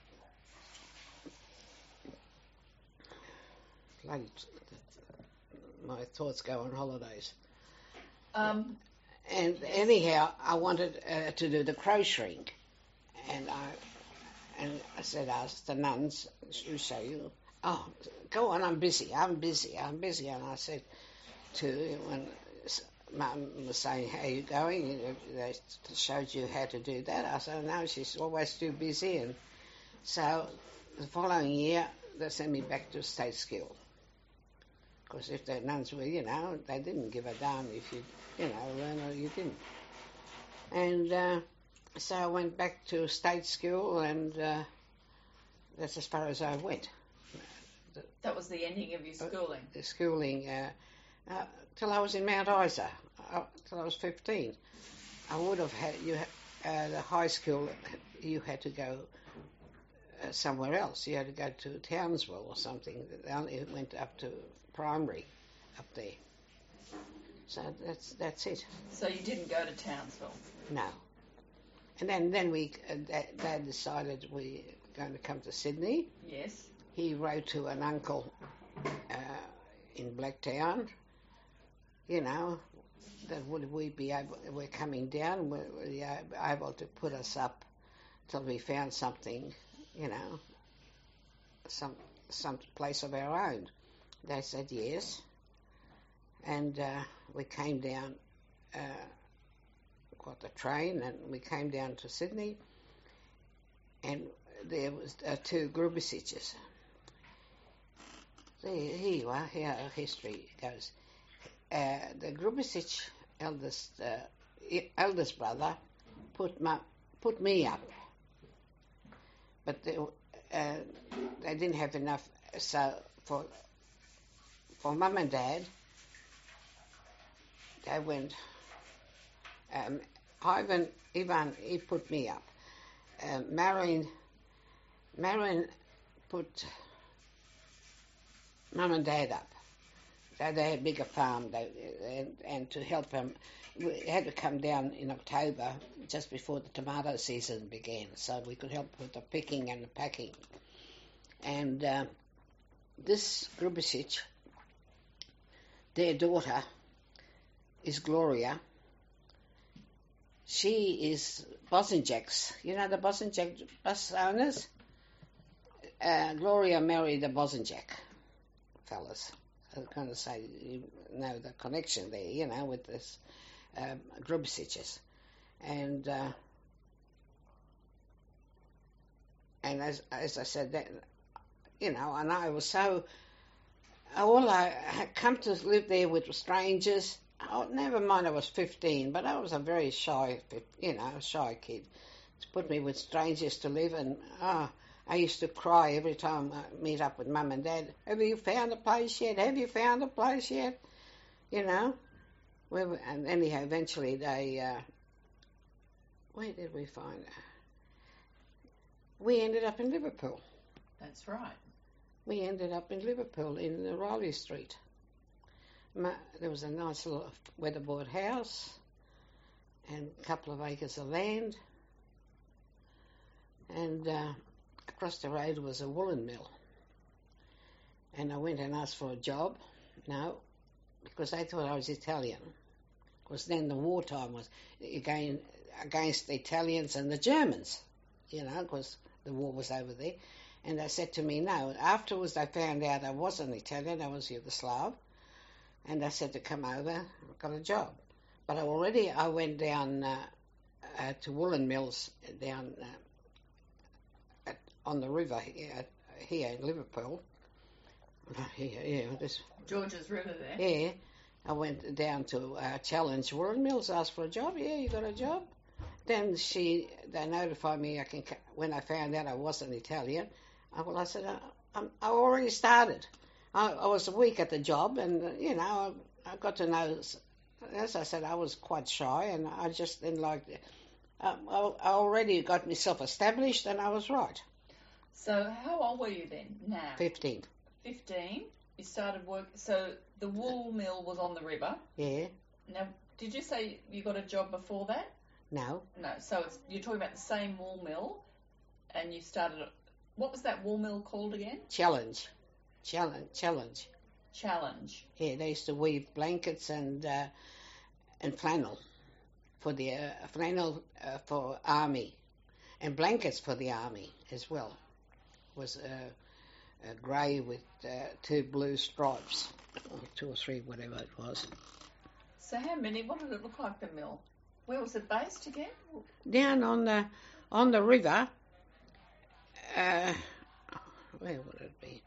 my thoughts go on holidays. And anyhow, I wanted to do the crocheting, and I said, asked the nuns, who say you? Oh, go on, I'm busy. And I said when Mum was saying, how are you going? They showed you how to do that. I said, no, she's always too busy. And so the following year, they sent me back to state school. Because if the nuns were, you know, they didn't give a damn if you, learn or you didn't. And so I went back to state school, and that's as far as I went. That was the ending of your schooling? The schooling, till I was in Mount Isa, till I was 15. I would have had, the high school, you had to go somewhere else. You had to go to Townsville or something. They only went up to primary up there. So that's it. So you didn't go to Townsville? No. And then we, Dad decided we were going to come to Sydney. Yes. He wrote to an uncle in Blacktown, you know, that would we be able, we're coming down, we're able to put us up till we found something, you know, some place of our own. They said yes, and we came down, got the train, and we came down to Sydney, and there was 2 Grubisiches. Here you are, here our history goes. The Grubisic eldest brother put me up, but they didn't have enough. So for Mum and Dad, they went. Ivan, he put me up. Marion put Mum and Dad up. So they had a bigger farm, and to help them, we had to come down in October, just before the tomato season began, so we could help with the picking and the packing. And this Grubisic, their daughter, is Gloria. She is Bosanjaks. You know the Bosanjak bus owners? Gloria married a Bosanjak fellas. I was going to say, you know, the connection there, you know, with this Grubsitches. And as I said, that, you know, and I was so, I had come to live there with strangers. Oh, never mind, I was 15, but I was a very shy, you know, shy kid. To put me with strangers to live, and I used to cry every time I meet up with Mum and Dad. Have you found a place yet? Have you found a place yet? You know? And anyhow, eventually they, where did we find her? We ended up in Liverpool. That's right. We ended up in Liverpool in the Riley Street. There was a nice little weatherboard house and a couple of acres of land. And across the road was a woolen mill. And I went and asked for a job. No, because they thought I was Italian. Because then the wartime was against the Italians and the Germans, you know, because the war was over there. And they said to me, no. Afterwards they found out I wasn't Italian, I was Yugoslav. And they said to come over, I got a job. But I went down to woolen mills down on the river here in Liverpool. This George's River there. Yeah, I went down to Challenge Woolen Mills, asked for a job. Yeah, you got a job. Then they notified me when I found out I wasn't Italian. I said, I already started. I was a week at the job, and you know, I got to know. As I said, I was quite shy, and I just didn't like. I already got myself established, and I was right. So how old were you then? Now 15. 15. You started work. So the wool mill was on the river. Yeah. Now, did you say you got a job before that? No. No. So you're talking about the same wool mill, and you started. What was that wool mill called again? Challenge. Challenge. Yeah, they used to weave blankets and flannel for the for army, and blankets for the army as well. It was grey with 2 blue stripes, or 2 or 3, whatever it was. So how many? What did it look like, the mill? Where was it based again? Down on the river. Where would it be?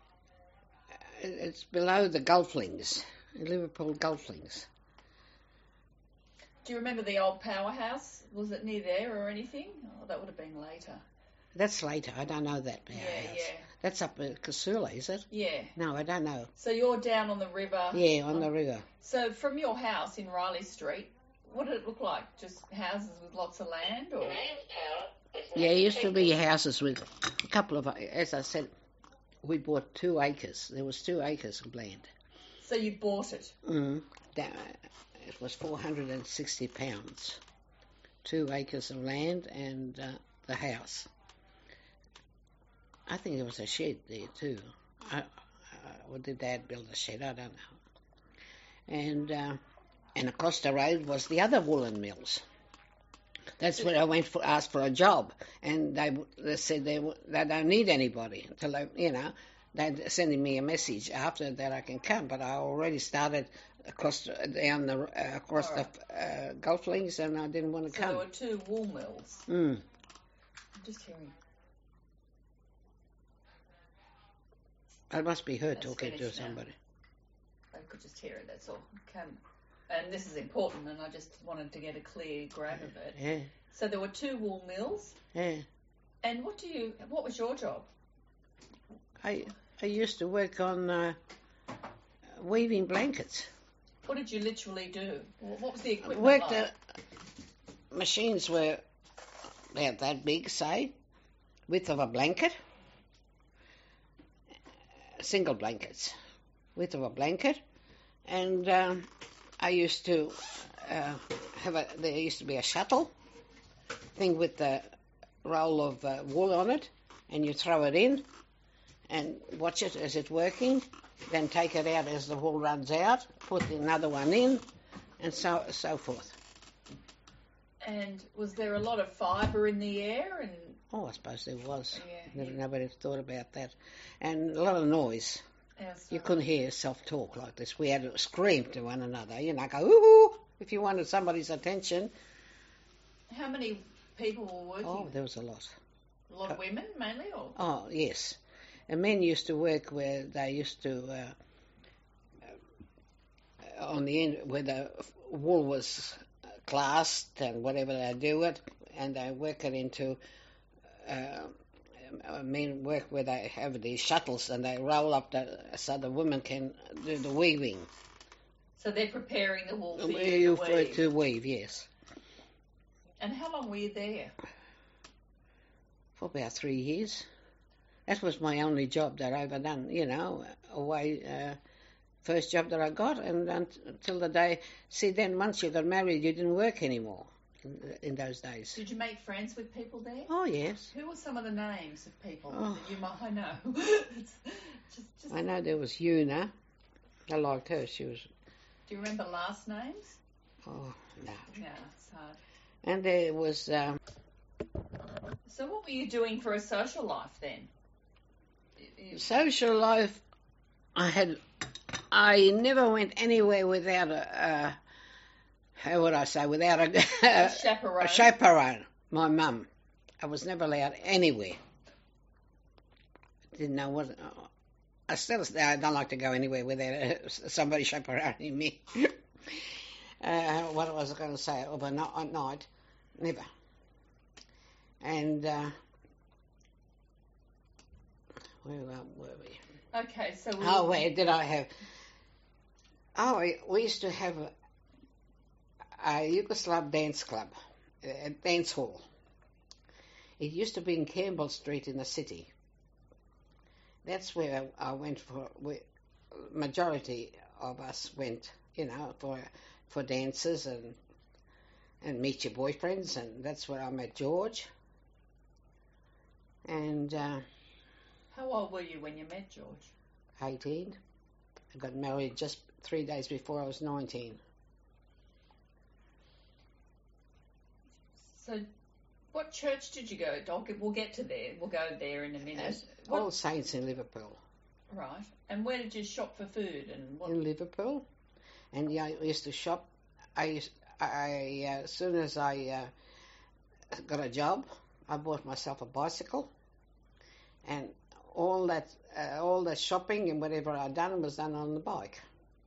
It's below the Gulflings, Liverpool Gulflings. Do you remember the old powerhouse? Was it near there or anything? Oh, that would have been later. That's later. I don't know that powerhouse. Yeah. That's up at Casula, is it? Yeah. No, I don't know. So you're down on the river. Yeah, on the river. So from your house in Riley Street, what did it look like? Just houses with lots of land, or? The mains tower is Yeah, it used to next be houses with a couple of, as I said, we bought 2 acres. There was 2 acres of land. So you bought it. It was £460. 2 acres of land and the house. I think there was a shed there too. Or did Dad build a shed? I don't know. And across the road was the other woolen mills. That's where I went asked for a job, and they said they don't need anybody until they're sending me a message after that I can come. But I already started across the Gulflings, and I didn't want to So come. there were 2 wool mills. Mm. I'm just hearing. I must be her That's talking to finished now. somebody. I could just hear it. That's all. And this is important, and I just wanted to get a clear grab of it. Yeah, So there were 2 wool mills. yeah. And what was your job? I used to work on weaving blankets. What did you literally do? What was the equipment Worked. like? Machines were about that big, say, width of a blanket. Single blankets, width of a blanket, and I used to there used to be a shuttle thing with the roll of wool on it, and you throw it in and watch it as it's working, then take it out as the wool runs out, put another one in, and so forth. And was there a lot of fibre in the air? And Oh, I suppose there was. Yeah. Nobody thought about that. And a lot of noise. You couldn't hear yourself talk like this. We had to scream to one another, go, ooh, if you wanted somebody's attention. How many people were working? Oh, there was a lot. A lot of women, mainly, or? Oh, yes. And men used to work where they used to, on the end, where the wool was classed and whatever they do it, and they work it into, men work where they have these shuttles and they roll up so the women can do the weaving. So they're preparing the wool for you to weave? To weave, yes. And how long were you there? For about 3 years. That was my only job that I ever done, away, first job that I got, and until the day, then once you got married, you didn't work anymore in those days. Did you make friends with people there? Oh, yes. Who were some of the names of people that you might know? just... I know there was Una. I liked her. She was... Do you remember last names? Oh, no. No, it's hard. And there was... So what were you doing for a social life then? Social life, I never went anywhere without without a chaperone. A chaperone, my mum. I was never allowed anywhere. Didn't know what... I don't like to go anywhere without somebody chaperoning me. What was I going to say? Overnight, night, never. And where were we? Okay, so where did I have? Oh, we used to have a Yugoslav dance club, a dance hall. It used to be in Campbell Street in the city. That's where I went majority of us went, for dances and meet your boyfriends, and that's where I met George. And how old were you when you met George? 18. I got married just 3 days before I was 19. So, what church did you go? We'll get to there. We'll go there in a minute. All Saints in Liverpool. Right. And where did you shop for food? In Liverpool. And I used to shop. As soon as I got a job, I bought myself a bicycle, and all that shopping and whatever I'd done was done on the bike.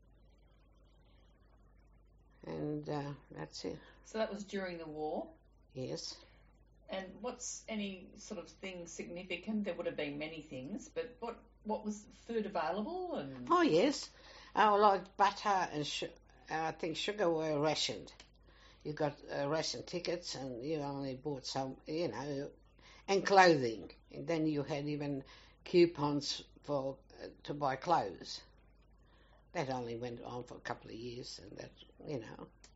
And that's it. So that was during the war? Yes. And what's any sort of thing significant? There would have been many things, but what was food available? And oh, yes. Like butter and I think sugar were rationed. You got ration tickets, and you only bought some, and clothing. And then you had even coupons to buy clothes. That only went on for a couple of years, and that,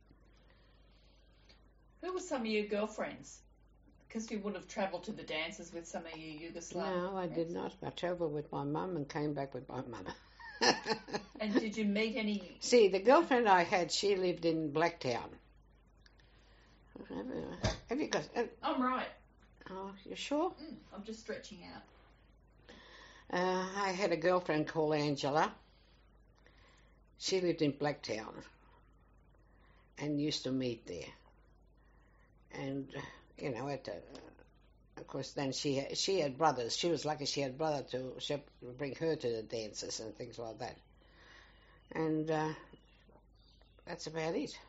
Who were some of your girlfriends? Because you would have travelled to the dances with some of your Yugoslav No, I friends. did not. I travelled with my mum and came back with my mum. And did you meet any... See, the girlfriend I had, she lived in Blacktown. Have you got... I'm right. Oh, you sure? I'm just stretching out. I had a girlfriend called Angela. She lived in Blacktown and used to meet there. And, of course, then she had brothers. She was lucky she had a brother to bring her to the dances and things like that. And that's about it.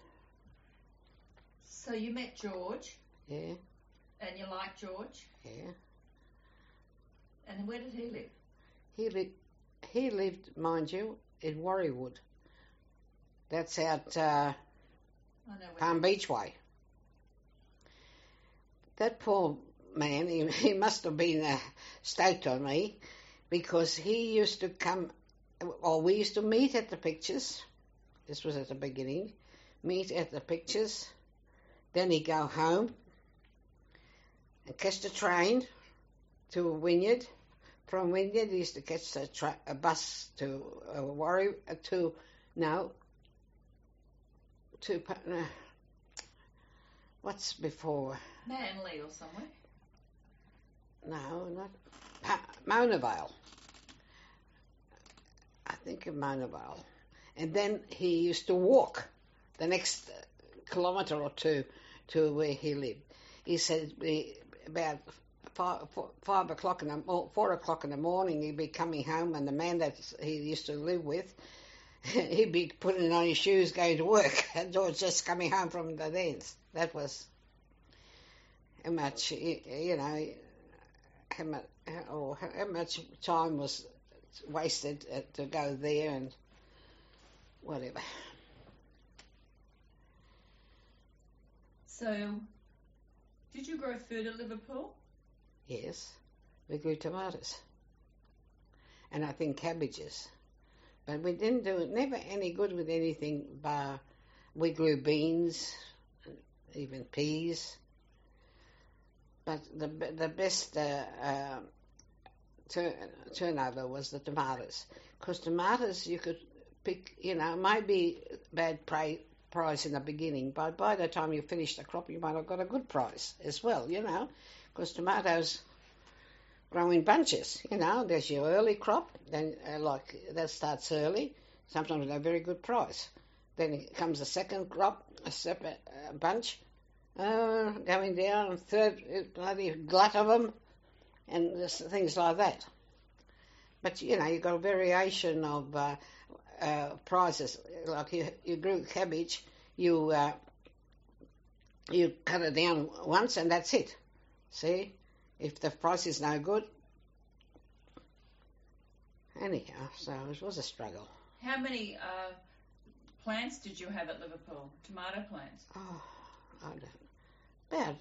So you met George? Yeah. And you liked George? Yeah. And where did he live? He lived, mind you, in Warriewood. That's out Palm Beach way. That poor man, he must have been stoked on me, because he used to come, or we used to meet at the pictures. This was at the beginning. Meet at the pictures. Then he'd go home and catch the train to Wynyard. From Wynyard, he used to catch a bus to what's before? Manly or somewhere? No, not Mona Vale. think of Mona Vale. And then he used to walk the next kilometre or two to where he lived. He said about 4 o'clock in the morning he'd be coming home, and the man that he used to live with, he'd be putting on his shoes going to work, and George just coming home from the dance. That was how much, how much time was wasted to go there and whatever. So, did you grow food at Liverpool? Yes, we grew tomatoes, and I think cabbages. But we didn't do never any good with anything bar. We grew beans, even peas. But the best turnover was the tomatoes. Because tomatoes you could pick, maybe bad price in the beginning, but by the time you finish the crop you might have got a good price as well, because tomatoes grow in bunches, there's your early crop, then that starts early, sometimes at a very good price. Then comes the second crop, a separate bunch, going down, third, bloody glut of them, and things like that. But, you've got a variation of prices. Like you grew cabbage, you cut it down once and that's it. See? If the price is no good. Anyhow, so it was a struggle. How many plants did you have at Liverpool? Tomato plants? Oh, I don't.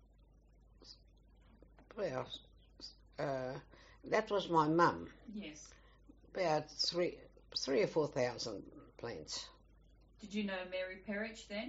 That was my mum. Yes. About 3,000 or 4,000 plants. Did you know Mary Perrich then?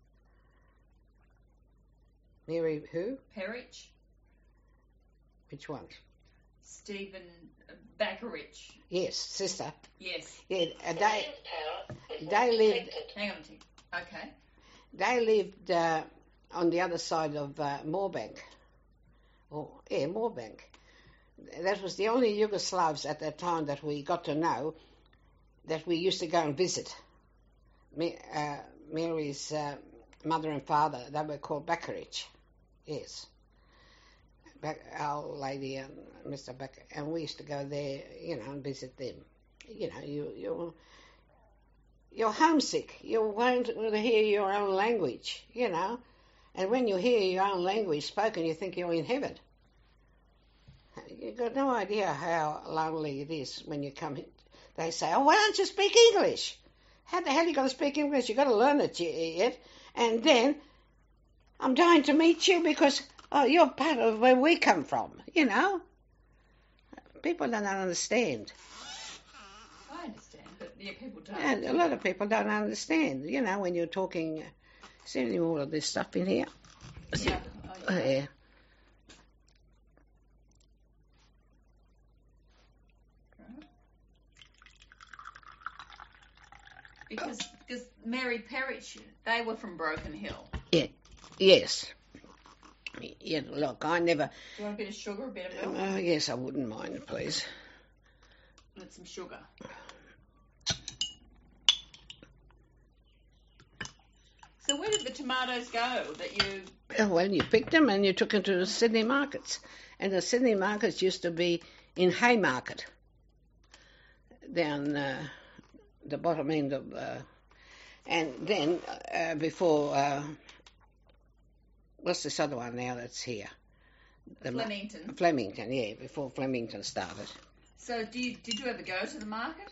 Mary who? Perrich? Which one? Stephen Backerich. Yes, sister. Yes. Yeah, The mains power is not they lived. detected. Hang on a tick. Okay. They lived on the other side of Moorbank. Moorbank. That was the only Yugoslavs at that time that we got to know that we used to go and visit. Mary's mother and father, they were called Backerich. Yes. Our lady and Mr. Backer, and we used to go there, and visit them. You're homesick. You want to hear your own language, and when you hear your own language spoken, you think you're in heaven. You've got no idea how lonely it is when you come in. They say, "Oh, why don't you speak English?" How the hell are you going to speak English? You've got to learn it yet. And then, I'm dying to meet you because, you're part of where we come from, People don't understand. I understand, but people don't. And a lot of people don't understand, when you're talking. See all of this stuff in here? Yeah. Oh, yeah. Because Mary Perrich, they were from Broken Hill. Yeah. Yes. Yeah, look, I never... Do you want a bit of sugar, a bit of milk? Yes, I wouldn't mind, please. With some sugar. So where did the tomatoes go that you... Well, you picked them and you took them to the Sydney markets. And the Sydney markets used to be in Haymarket, down the bottom end of... and then before... what's this other one now that's here? Flemington. Flemington, yeah, before Flemington started. So did you ever go to the market?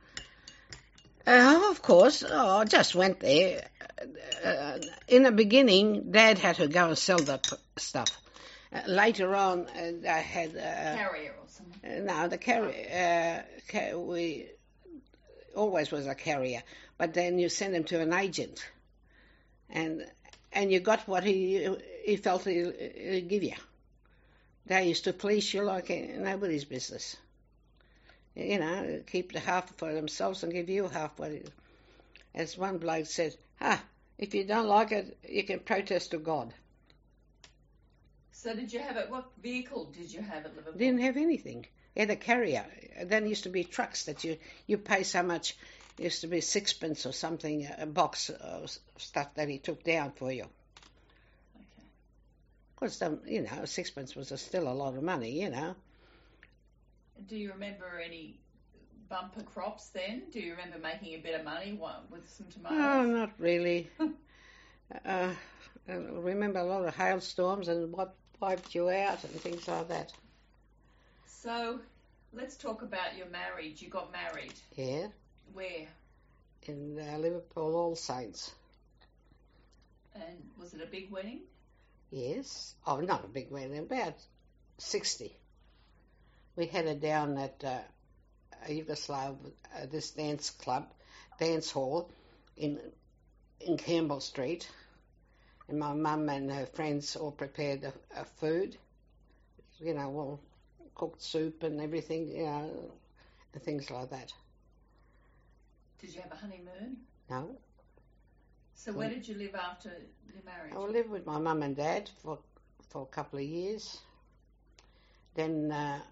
Of course. I just went there. In the beginning, Dad had to go and sell the stuff. Later on, I had... Carrier or something. No, the carrier... we always was a carrier. But then you send him to an agent. And you got what he felt he'd give you. They used to police you like nobody's business. Keep the half for themselves and give you half. As one bloke said, if you don't like it, you can protest to God. So did you have it? What vehicle did you have at Liverpool? Didn't have anything. Yeah, the carrier. Then used to be trucks that you pay so much. It used to be sixpence or something, a box of stuff that he took down for you. Okay. Because, sixpence was still a lot of money, Do you remember any bumper crops then? Do you remember making a bit of money with some tomatoes? No, not really. I remember a lot of hailstorms and what wiped you out and things like that. So, let's talk about your marriage. You got married. Yeah, Where? in Liverpool All Saints. And was it a big wedding? Yes. Oh, not a big wedding, about 60. We headed down at Yugoslav, this dance hall in Campbell Street. And my mum and her friends all prepared food. Well, cooked soup and everything, and things like that. Did you have a honeymoon? No. So where did you live after your marriage? I lived with my mum and dad for a couple of years. Then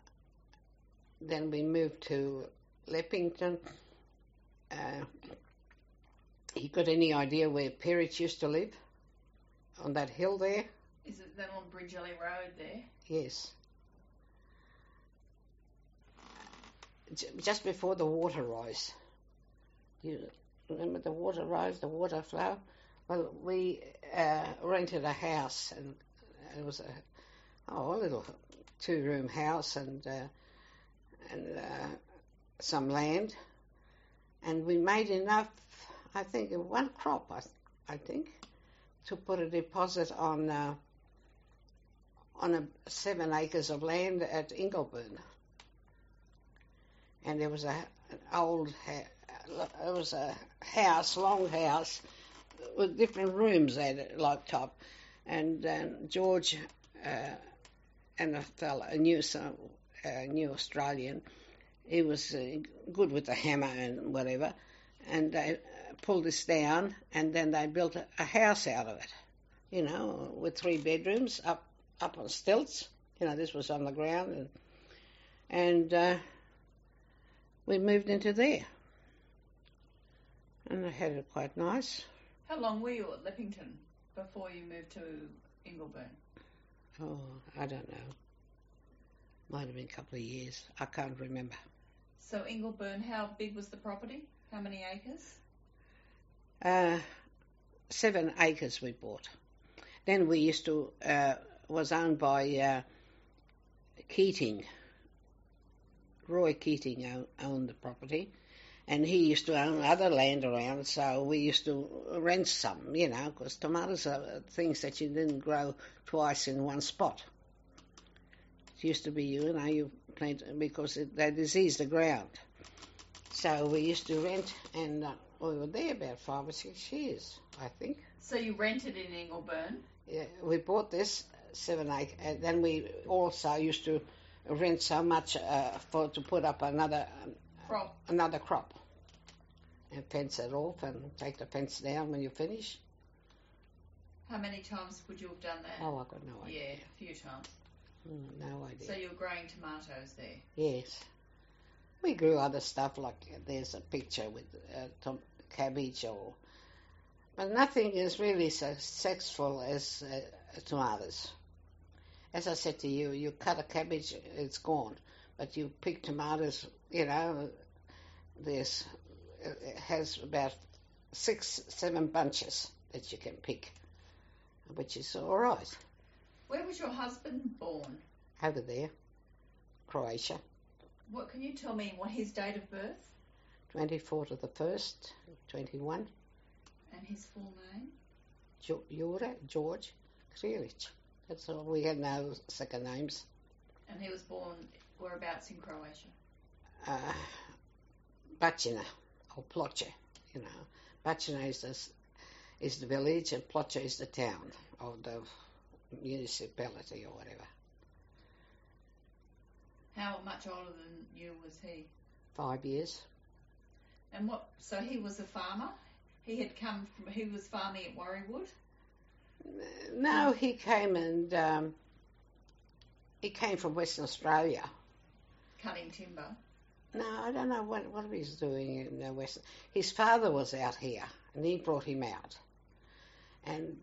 we moved to Leppington. You got any idea where Perich used to live? On that hill there? Is it then on Bridgeley Road there? Yes. Just before the water rise. You remember the water rise, the water flow? Well, we rented a house, and it was a little 2-room house and some land, and we made enough, I think, in one crop, I think, to put a deposit on 7 acres of land at Ingleburn. And there was an old long house with different rooms at it, like top. And George and a fella, a new Australian, he was good with the hammer and whatever, and they pulled this down, and then they built a house out of it, with 3 bedrooms up on stilts. This was on the ground, and we moved into there, and I had it quite nice. How long were you at Leppington before you moved to Ingleburn? Oh, I don't know. Might have been a couple of years. I can't remember. So Ingleburn, how big was the property? How many acres? 7 acres we bought. Then we used to, was owned by Keating. Roy Keating owned the property, and he used to own other land around, so we used to rent some, because tomatoes are things that you didn't grow twice in one spot. It used to be, you plant, because they diseased the ground. So we used to rent, and we were there about 5 or 6 years, I think. So you rented in Ingleburn? Yeah, we bought this 7 acre, and then we also used to rent so much to put up another crop, and fence it off and take the fence down when you finish. How many times would you have done that? Oh, I've got no idea. Yeah, a few times. No idea. So you were growing tomatoes there? Yes. We grew other stuff, like there's a picture with cabbage, but nothing is really so successful as tomatoes. As I said to you, you cut a cabbage, it's gone. But you pick tomatoes, it has about 6, 7 bunches that you can pick, which is all right. Where was your husband born? Over there, Croatia. What can you tell me? What his date of birth? 24th of the 1st, 21. And his full name? George Krilic. That's all. We had no second names. And he was born whereabouts in Croatia? Bacina, or Ploče, Bacina is the village, and Ploče is the town, or the municipality, or whatever. How much older than you was he? 5 years. And so he was a farmer? He was farming at Warriewood? No, he came from Western Australia. cutting timber? No, I don't know what he's doing in the West. His father was out here, and he brought him out. And,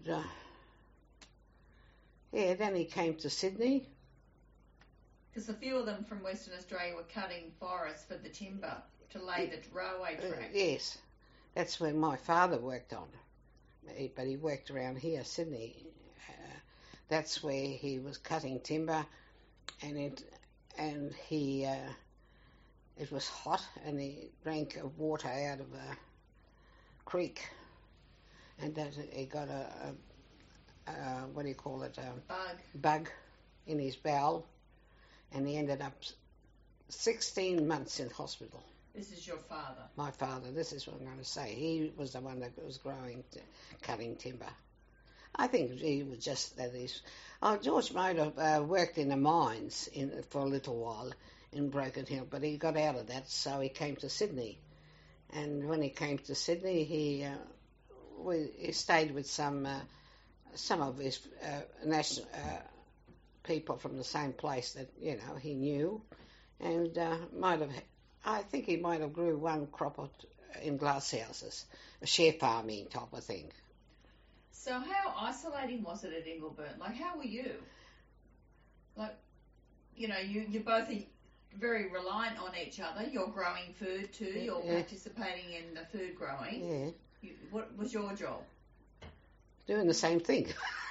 then he came to Sydney. Because a few of them from Western Australia were cutting forests for the timber to lay the railway track. Yes, that's where my father worked on. But he worked around here, Sydney. That's where he was cutting timber, and it was hot, and he drank water out of a creek, and that he got a what do you call it? Bug in his bowel, and he ended up 16 months in hospital. This is your father? My father. This is what I'm going to say. He was the one that was cutting timber. I think he was just that. George might have worked in the mines for a little while in Broken Hill, but he got out of that, so he came to Sydney. And when he came to Sydney, he stayed with some of his national people from the same place that he knew, and I think he might have grew one crop in glass houses, a share farming type of thing. So how isolating was it at Ingleburn? Like, how were you? Like, you're both very reliant on each other. You're growing food too. You're participating in the food growing. Yeah. What was your job? Doing the same thing.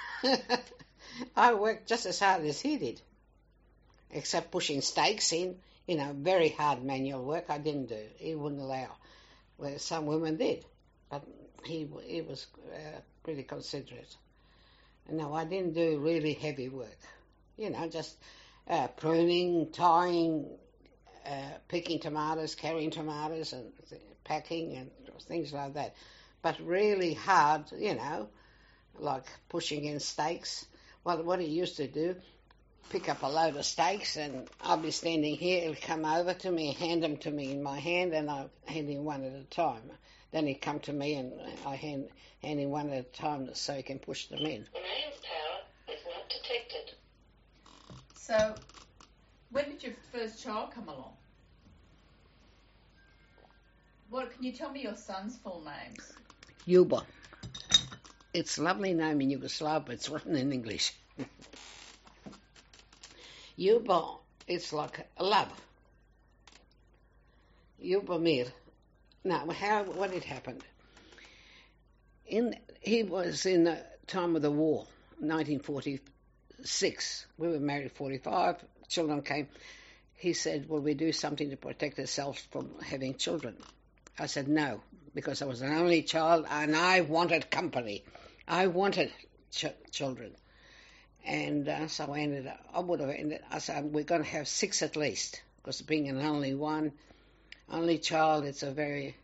I worked just as hard as he did, except pushing stakes in. Very hard manual work I didn't do. He wouldn't allow. Well, some women did, but he was pretty considerate. No, I didn't do really heavy work. Just pruning, tying, picking tomatoes, carrying tomatoes, and packing and things like that. But really hard, like pushing in stakes. Well, what he used to do, pick up a load of stakes, and I'll be standing here, he'll come over to me, hand them to me in my hand, and I'll hand him one at a time. Then he'd come to me, and I hand him one at a time so he can push them in. The mains power is not detected. So, when did your first child come along? Can you tell me your son's full names? Yuba. It's a lovely name in Yugoslav, but it's written in English. Yuba, it's like love. Yubamir. Now, what had happened? He was in the time of the war, 1946. We were married 45. Children came. He said, "Will we do something to protect ourselves from having children?" I said no, because I was an only child and I wanted company. I wanted children. And so I said, we're going to have 6 at least, because being an only child, it's a very,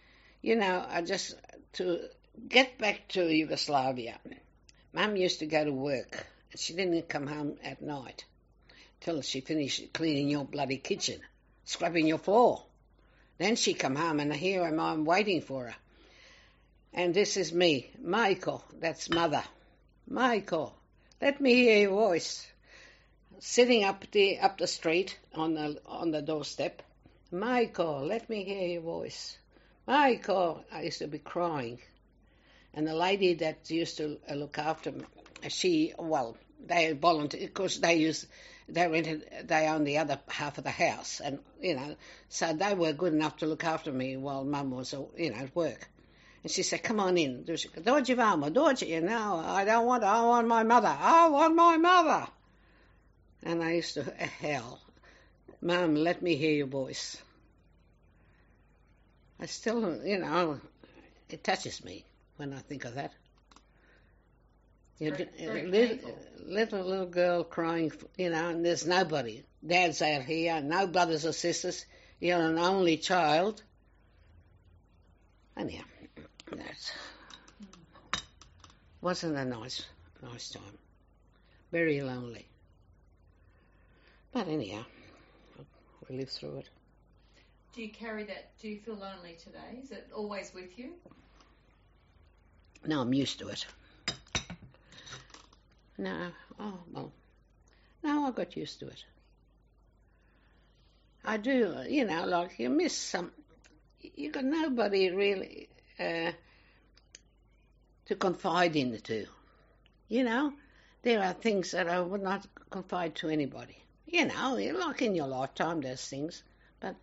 to get back to Yugoslavia, Mum used to go to work, and she didn't come home at night till she finished cleaning your bloody kitchen, scrubbing your floor. Then she come home, and here I'm waiting for her. And this is me, Michael, that's mother. Michael, let me hear your voice. Sitting up the street on the doorstep. Michael, let me hear your voice. Michael, I used to be crying. And the lady that used to look after me, they volunteered, because they owned the other half of the house, and so they were good enough to look after me while Mum was at work. And she said, "Come on in, dođi vamo, dođi." I don't want. I want my mother. I want my mother. And I used to howl, "Mum, let me hear your voice." I still, it touches me when I think of that. Little girl crying, and there's nobody. Dad's out here, no brothers or sisters. You're an only child. Anyhow, that wasn't a nice time. Very lonely. But anyhow, we lived through it. Do you carry that? Do you feel lonely today? Is it always with you? No, I'm used to it. No, I got used to it. I do, like you miss some. You got nobody really to confide into. There are things that I would not confide to anybody. Like in your lifetime, there's things, but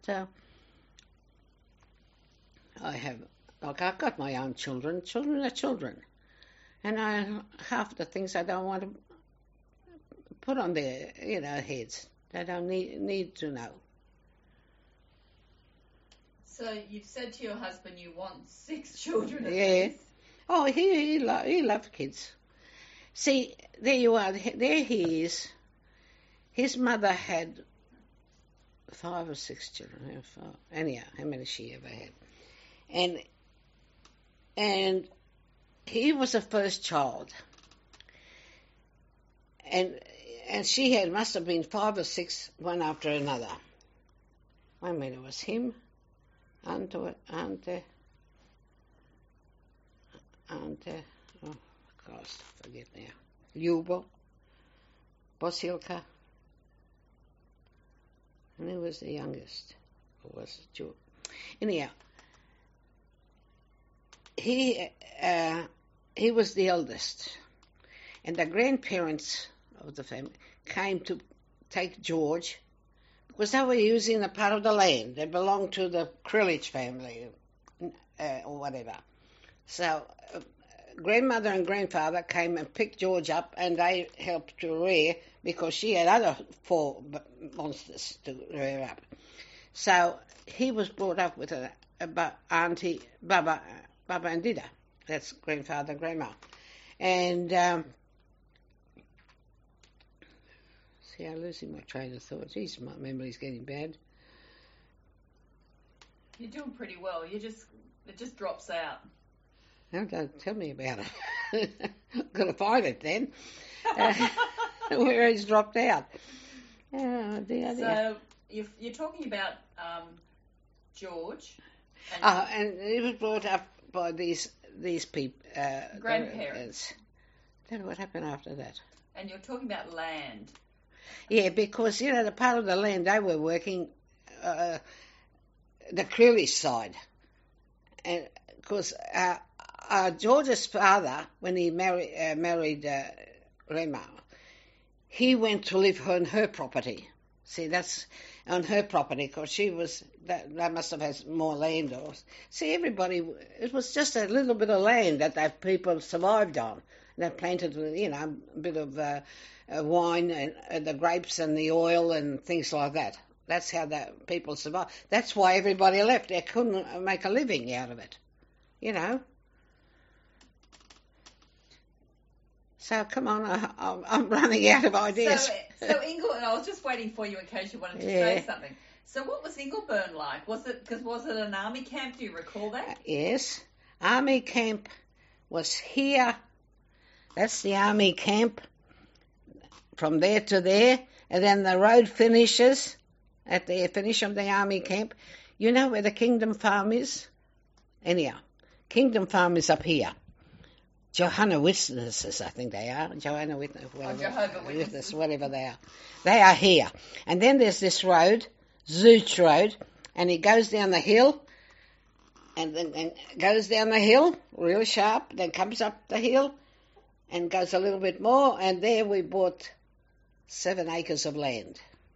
I've got my own children. Children are children, and half the things I don't want to put on their, heads. They don't need to know. So you've said to your husband you want 6 children at Yeah. least. Oh, he loves kids. See, there you are. There he is. His mother had 5 or 6 children. Anyhow, how many she ever had? And he was the first child. And she must have been 5 or 6, one after another. Wait a minute, it was him, Ante, oh gosh, forget now. Ljubo, Bosilka, and who was the youngest? Or was it George? Anyhow, he was the eldest, and the grandparents of the family came to take George because they were using a part of the land that belonged to the Krilich family or whatever. So grandmother and grandfather came and picked George up, and they helped to rear because she had other 4 monsters to rear up. So he was brought up with auntie, Baba and Dida. That's grandfather and grandma. And see, I'm losing my train of thought. Geez, my memory's getting bad. You're doing pretty well. It just drops out. No, don't tell me about it. I'm going to find it then. Where he's dropped out. Oh, dear. So you're talking about George. And he was brought up by these people. Grandparents. Don't know what happened after that. And you're talking about land. Yeah, because, the part of the land they were working, the Krilich side. And, of course, George's father, when he married Grandma, he went to live on her property. See, that's on her property, because they must have had more land. Everybody, it was just a little bit of land that people survived on. They planted, a bit of wine and the grapes and the oil and things like that. That's how people survived. That's why everybody left. They couldn't make a living out of it, So come on, I'm running out of ideas. So I was just waiting for you in case you wanted to say something. So what was Ingleburn like? Was it an army camp? Do you recall that? Yes, army camp was here. That's the army camp. From there to there, and then the road finishes at the finish of the army camp. You know where the Kingdom Farm is? Anyhow, Kingdom Farm is up here. Johanna Witnesses, I think they are. Johanna Witness, Jehovah's Witnesses, whatever they are. They are here. And then there's this road, Zooch Road, and it goes down the hill, and then goes down the hill, really sharp, then comes up the hill, and goes a little bit more, and there we bought 7 acres of land.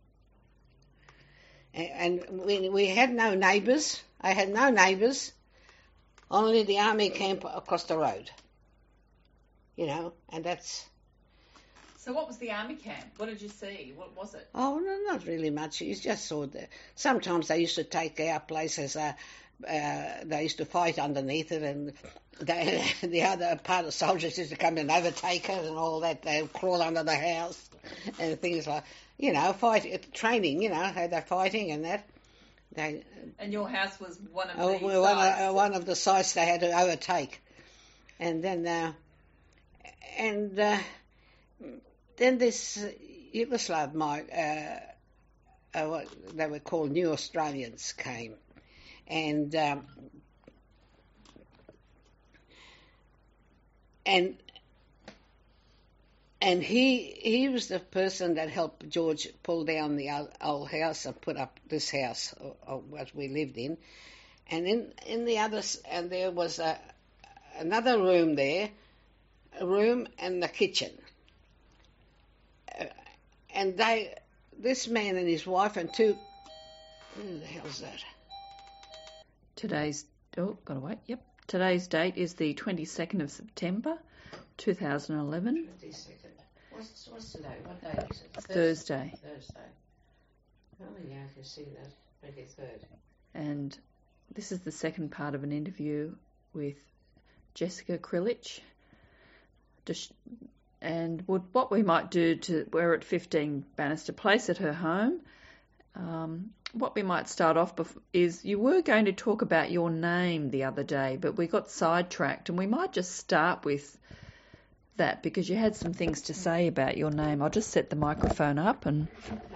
And we had no neighbours. I had no neighbours, only the army camp across the road. And that's... So what was the army camp? What did you see? What was it? Oh, no, not really much. You just saw sometimes they used to take our places, they used to fight underneath it, and the other part of soldiers used to come and overtake it and all that. They would crawl under the house and things like, training, how they're fighting and that. And your house was one of the sites? One of the sites they had to overtake. And then this Yugoslav what they were called New Australians came, and And he was the person that helped George pull down the old house and put up this house, what we lived in. And in the others, and there was another room there, a room and the kitchen. And this man and his wife and two, who the hell's that? Today's date is the 22nd of September, 2011. 22nd. What's today? What day is it? Thursday. Thursday. Oh yeah, I can see that. 23rd. And this is the second part of an interview with Jessica Krilich. And what we might do we're at 15 Bannister Place at her home. What we might start off is you were going to talk about your name the other day, but we got sidetracked, and we might just start with that because you had some things to say about your name. I'll just set the microphone up and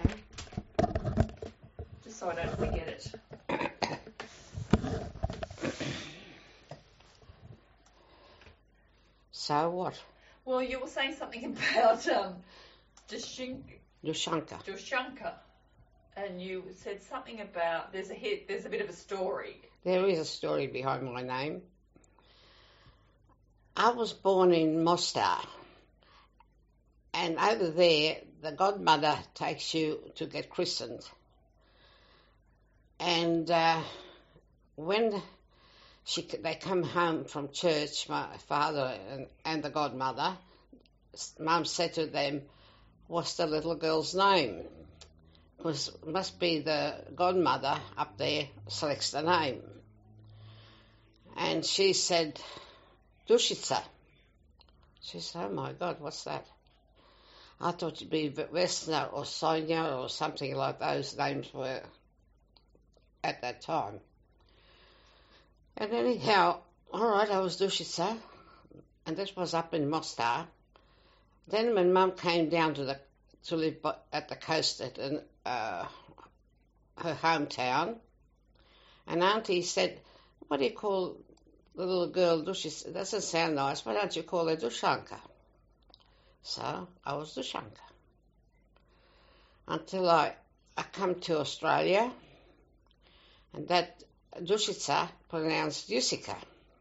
just so I don't forget it. So what? Well, you were saying something about Dushanka. And you said something about there's a bit of a story. There is a story behind my name. I was born in Mostar, and over there the godmother takes you to get christened. And when they come home from church, my father and the godmother, Mum said to them, "What's the little girl's name?" Because must be the godmother up there selects the name. And she said, "Dushica." She said, "Oh my God, what's that?" I thought it'd be Vesna or Sonia or something like those names were at that time. And anyhow, all right, I was Dushica, and this was up in Mostar. Then when Mum came down to live at the coast at her hometown, and Auntie said, "What do you call the little girl Dushica? It doesn't sound nice. Why don't you call her Dushanka?" So I was Dushanka until I come to Australia, and that Dushica pronounced Jessica.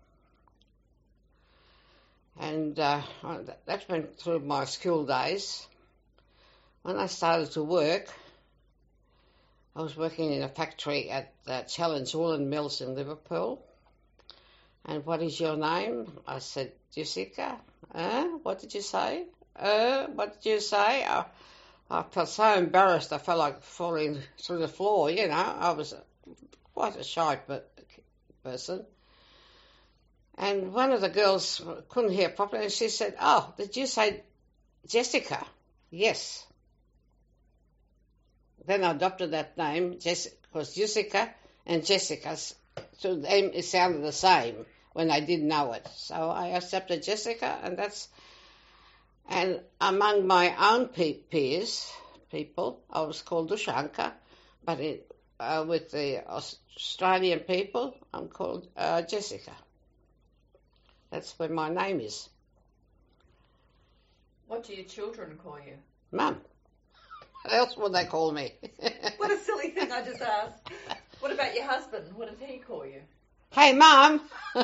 And that went through my school days. When I started to work, I was working in a factory at Challenge Woolen Mills in Liverpool. And what is your name? I said, Jessica. What did you say? What did you say? I felt so embarrassed. I felt like falling through the floor, you know. I was quite a shy person. And one of the girls couldn't hear properly, and she said, "Oh, did you say Jessica?" "Yes." Then I adopted that name, because Jessica and Jessica's, to them it sounded the same when I didn't know it. So I accepted Jessica, and among my own people, I was called Dushanka, but with the Australian people, I'm called Jessica. That's where my name is. What do your children call you? Mum. What else would they call me? What a silly thing I just asked. What about your husband? What does he call you? Hey, Mum.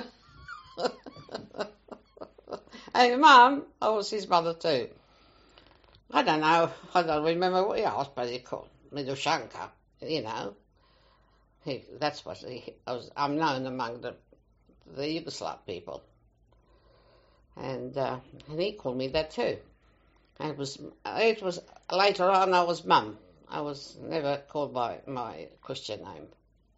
Hey, Mum. I was his mother too. I don't know. I don't remember what he asked, but he called me Dushanka, you know. That's what I'm known among the Yugoslav people. And he called me that too. And it was later on I was Mum. I was never called by my Christian name.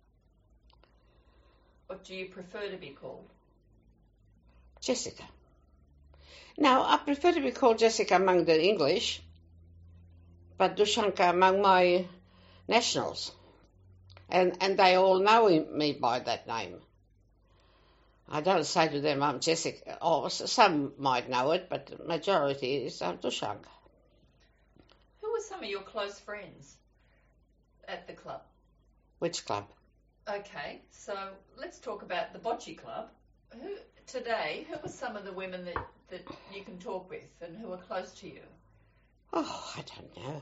What do you prefer to be called? Jessica. Now, I prefer to be called Jessica among the English, but Dushanka among my nationals. And they all know me by that name. I don't say to them, I'm Jessica. Oh, some might know it, but the majority is Dushanka. Who were some of your close friends at the club? Which club? Okay, so let's talk about the Bocce Club. Who were some of the women that you can talk with and who are close to you? Oh, I don't know.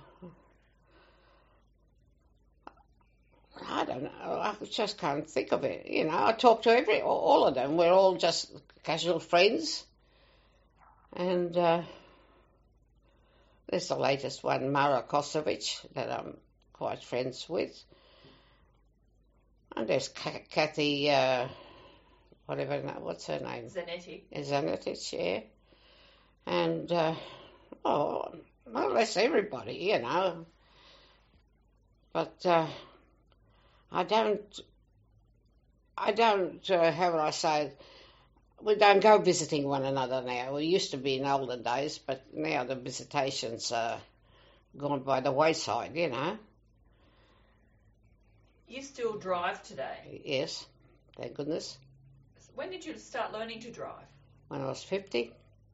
I don't know. I just can't think of it. You know, I talk to all of them. We're all just casual friends. And there's the latest one, Mara Kosovic, that I'm quite friends with. And there's Kathy, what's her name? Zanetic, yeah. And, more or less everybody, you know. But I don't, how would I say, we don't go visiting one another now. We used to be in olden days, but now the visitations are gone by the wayside, you know. You still drive today? Yes, thank goodness. When did you start learning to drive? When I was 50.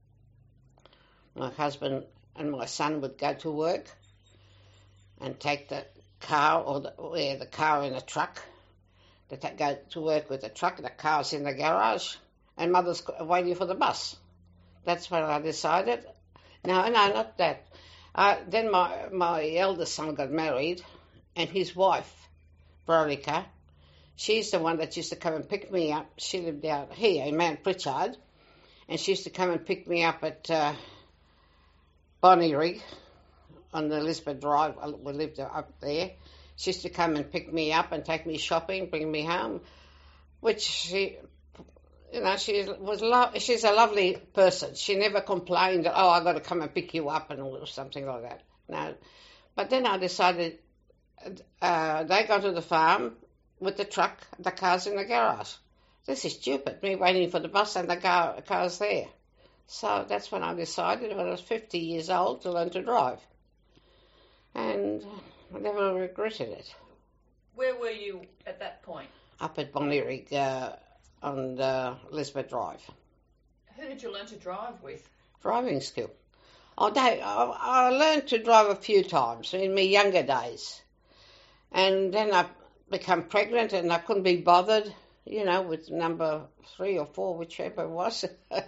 My husband and my son would go to work and take the car or the car in a truck. They go to work with the truck, the car's in the garage, and Mother's waiting for the bus. That's when I decided. No, not that. Then my eldest son got married, and his wife, Veronica, she's the one that used to come and pick me up. She lived out here in Mount Pritchard, and she used to come and pick me up at Bonnyrigg on the Elizabeth Drive. We lived up there. She used to come and pick me up and take me shopping, bring me home, which she, you know, she's a lovely person. She never complained, oh, I've got to come and pick you up and something like that. No. But then I decided they go to the farm with the truck, the car's in the garage. This is stupid, me waiting for the bus and the car's there. So that's when I decided when I was 50 years old to learn to drive. And I never regretted it. Where were you at that point? Up at Bonnyrigg on Elizabeth Drive. Who did you learn to drive with? Driving school. I learned to drive a few times in my younger days. And then I became pregnant and I couldn't be bothered, you know, with number 3 or 4, whichever it was.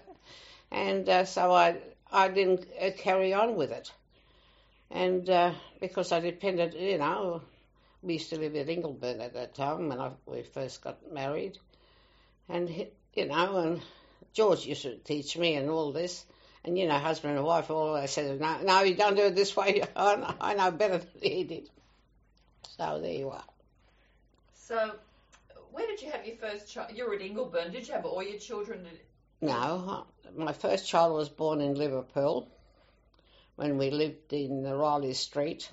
And so I didn't carry on with it. And because I depended, you know, we used to live at Ingleburn at that time when we first got married. And, you know, and George used to teach me and all this. And, you know, husband and wife always said, no, you don't do it this way. I know better than he did. So there you are. So where did you have your first child? You were at Ingleburn. Did you have all your children? No, my first child was born in Liverpool when we lived in Riley Street.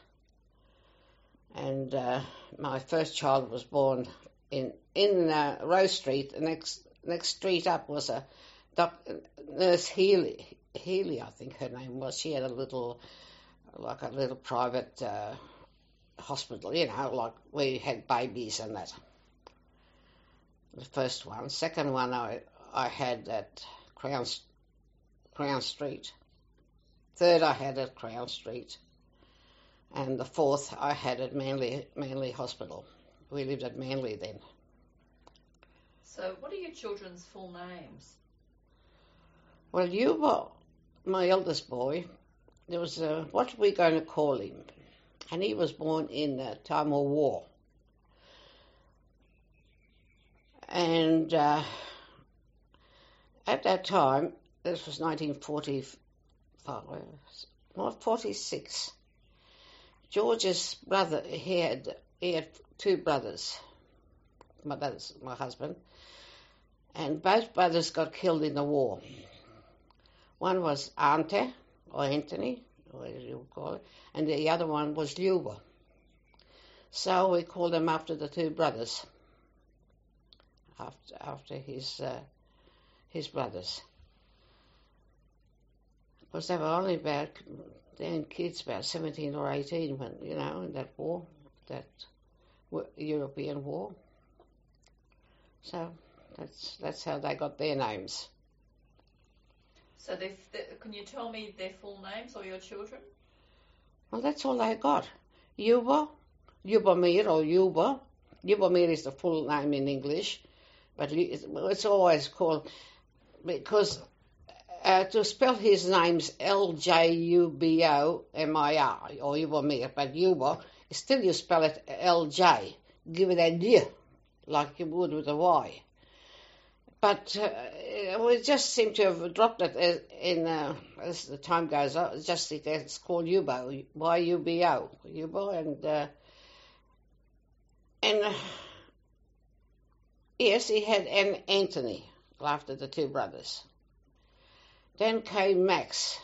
And my first child was born in Rose Street. The next street up was a Nurse Healy, I think her name was. She had a little private hospital, you know, like we had babies and that. The first one. Second one I had at Crown Street. Third I had at Crown Street. And the fourth I had at Manly Hospital. We lived at Manly then. So what are your children's full names? Well, Yuba, my eldest boy, there was what are we going to call him? And he was born in the time of war. And at that time, this was 1946, George's brother, he had 2 brothers, my husband, and both brothers got killed in the war. One was Ante, or Anthony, whatever you call it, and the other one was Luba. So we called them after the 2 brothers, after his brothers. Because they were only about, then kids about 17 or 18 when, you know, in that war, that European war. So that's how they got their names. So can you tell me their full names or your children? Well, that's all they got. Yubamir or Yuba. Yubamir is the full name in English, but it's always called, because to spell his name's L-J-U-B-O-M-I-R, or Yubomir, but Yubo, still you spell it L-J. Give it a D, like you would with a Y. But we just seem to have dropped it as the time goes on. Just it's called Yubo, Y-U-B-O, Yubo, and yes, he had an Anthony after the two brothers. Then came Maxim.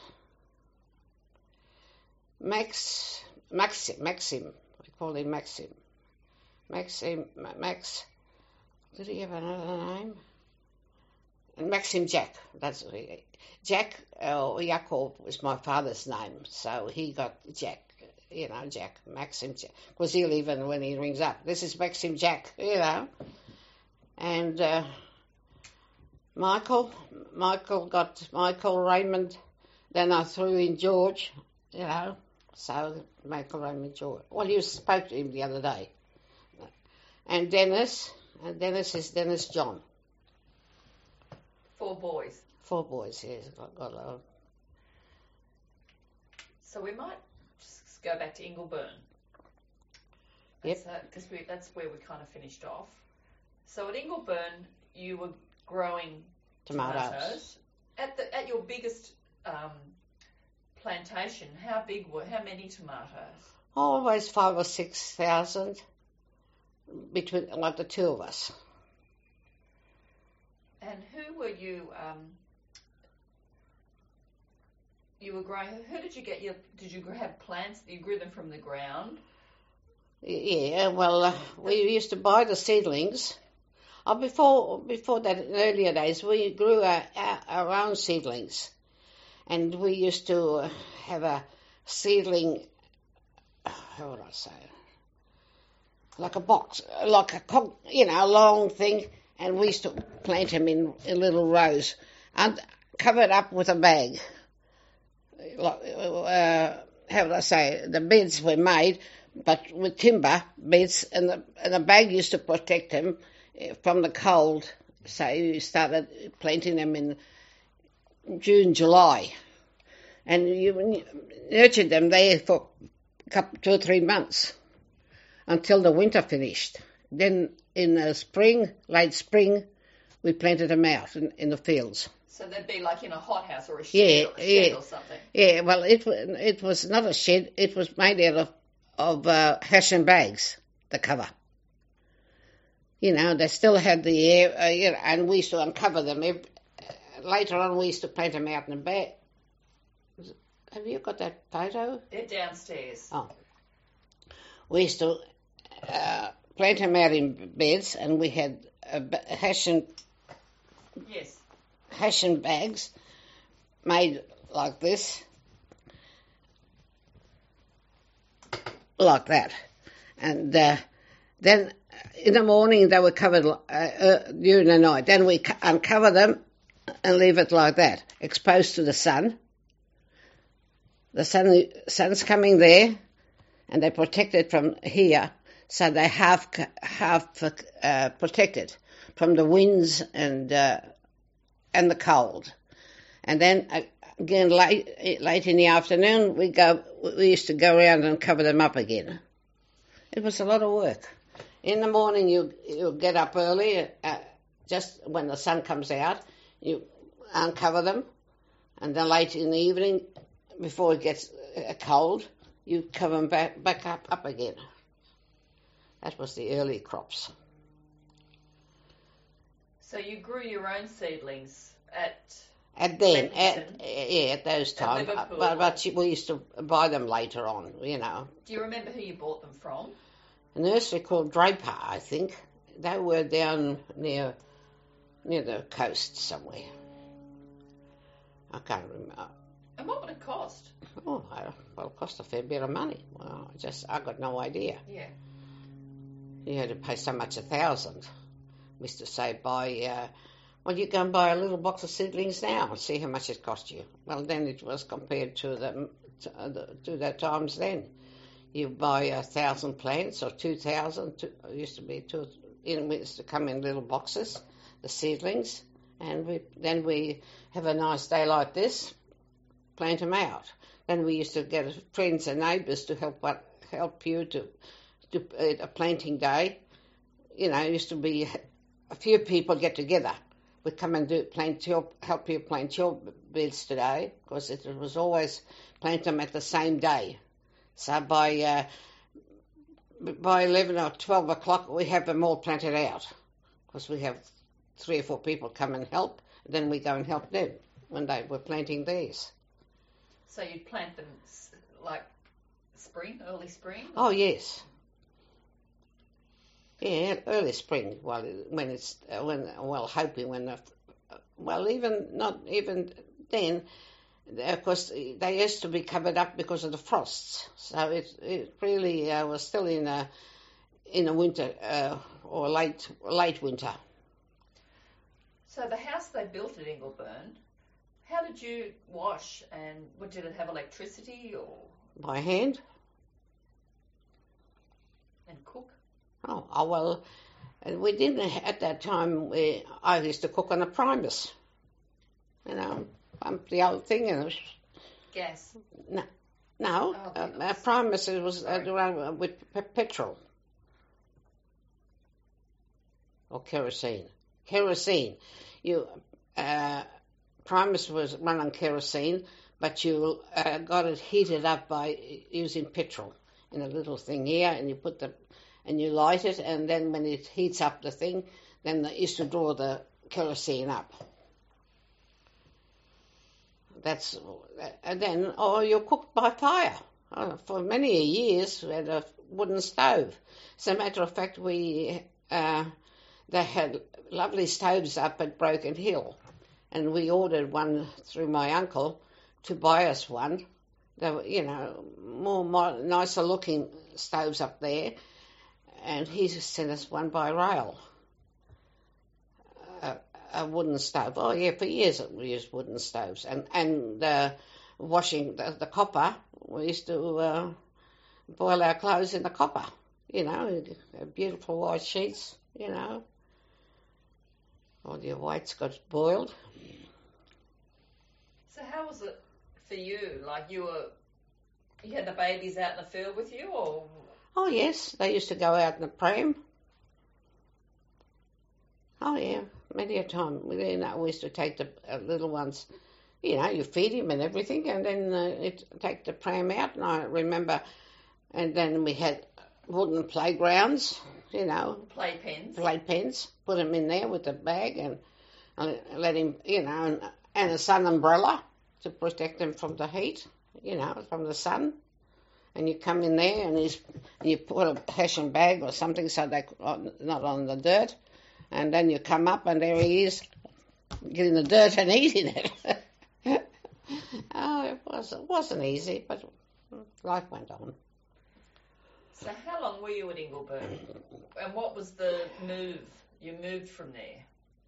We call him Maxim. Max. Did he have another name? And Maxim Jack. That's Jack. Jacob was my father's name, so he got Jack. Jack. Maxim Jack. Because he'll even when he rings up, this is Maxim Jack. And Michael got Michael Raymond. Then I threw in George. So Michael Raymond George. Well, you spoke to him the other day. And Dennis is Dennis John. 4 boys. 4 boys, yes. Got So we might just go back to Ingleburn. Yep. Because that's where we kind of finished off. So at Ingleburn, you were growing tomatoes. At your biggest plantation, how many tomatoes? Always 5,000 or 6,000 between the two of us. And who were you? You were growing. Who did you get Did you have plants? You grew them from the ground. Yeah. Well, we used to buy the seedlings. Before that, in earlier days, we grew our own seedlings, and we used to have a seedling. How would I say? Like a box, like a long thing, and we used to plant them in little rows, and covered up with a bag. How would I say? The beds were made, but with timber beds, and the bag used to protect them from the cold. So you started planting them in June, July, and you nurtured them there for 2 or 3 months until the winter finished. Then in the spring, late spring, we planted them out in the fields. So they'd be like in a hothouse or a shed, or something. Yeah, well, it was not a shed. It was made out of hessian bags, the cover. They still had the air, and we used to uncover them. Later on, we used to plant them out in the bag. Have you got that photo? They're downstairs. Oh. We used to plant them out in beds, and we had hessian bags made like this, like that. And then in the morning they were covered during the night. Then we uncover them and leave it like that, exposed to the sun. The sun's coming there, and they're protected from here, so they half protected from the winds and the cold. And then again late in the afternoon we used to go around and cover them up again. It was a lot of work. In the morning you get up early, just when the sun comes out, you uncover them, and then late in the evening, before it gets cold, you cover them back up again. That was the early crops. So you grew your own seedlings at those times, but we used to buy them later on, Do you remember who you bought them from? A nursery called Draper, I think. They were down near the coast somewhere. I can't remember. And what would it cost? Oh, well, it cost a fair bit of money. Well, I got no idea. Yeah. You had to pay so much, 1,000. We used to say you go and buy a little box of seedlings now and see how much it cost you. Well, then it was compared to the times then. You buy 1,000 plants or 2,000. It used to be used to come in little boxes, the seedlings, And then we have a nice day like this, plant them out. Then we used to get friends and neighbours to help you to a planting day. You know, it used to be a few people get together. We'd come and help you plant your beds today, because it was always plant them at the same day. So by 11 or 12 o'clock, we have them all planted out, because we have 3 or 4 people come and help, and then we go and help them when they were planting theirs. So you'd plant them like early spring? Oh, yes. Yeah, early spring. Well, not even then. Of course, they used to be covered up because of the frosts. So it really was still in a winter or late winter. So the house they built at Ingleburn, how did you wash, and did it have electricity or? By hand. And cook? Oh well, we didn't at that time. I used to cook on a primus. You know, pump the old thing and gas. No, a primus was around with petrol or kerosene. Primus was run on kerosene, but you got it heated up by using petrol in a little thing here, and you light it, and then when it heats up the thing, then they used to draw the kerosene up. And then you cooked by fire. For many years, we had a wooden stove. As a matter of fact, they had lovely stoves up at Broken Hill, and we ordered one through my uncle to buy us one. They were, more nicer looking stoves up there, and he sent us one by rail. A wooden stove. Oh yeah, for years we used wooden stoves, and washing the copper. We used to boil our clothes in the copper. Beautiful white sheets. All your whites got boiled. So how was it for you? Like you had the babies out in the field with you, or? Oh yes, they used to go out in the pram. Oh yeah, many a time. We used to take the little ones. You feed him and everything, and then take the pram out. And I remember, and then we had wooden playgrounds. Playpens. Put him in there with the bag and let him, and a sun umbrella to protect him from the heat, from the sun. And you come in there and you put a hessian bag or something so they're not on the dirt. And then you come up and there he is, getting the dirt and eating it. It wasn't easy, but life went on. So how long were you at Ingleburn? And what was the move? You moved from there.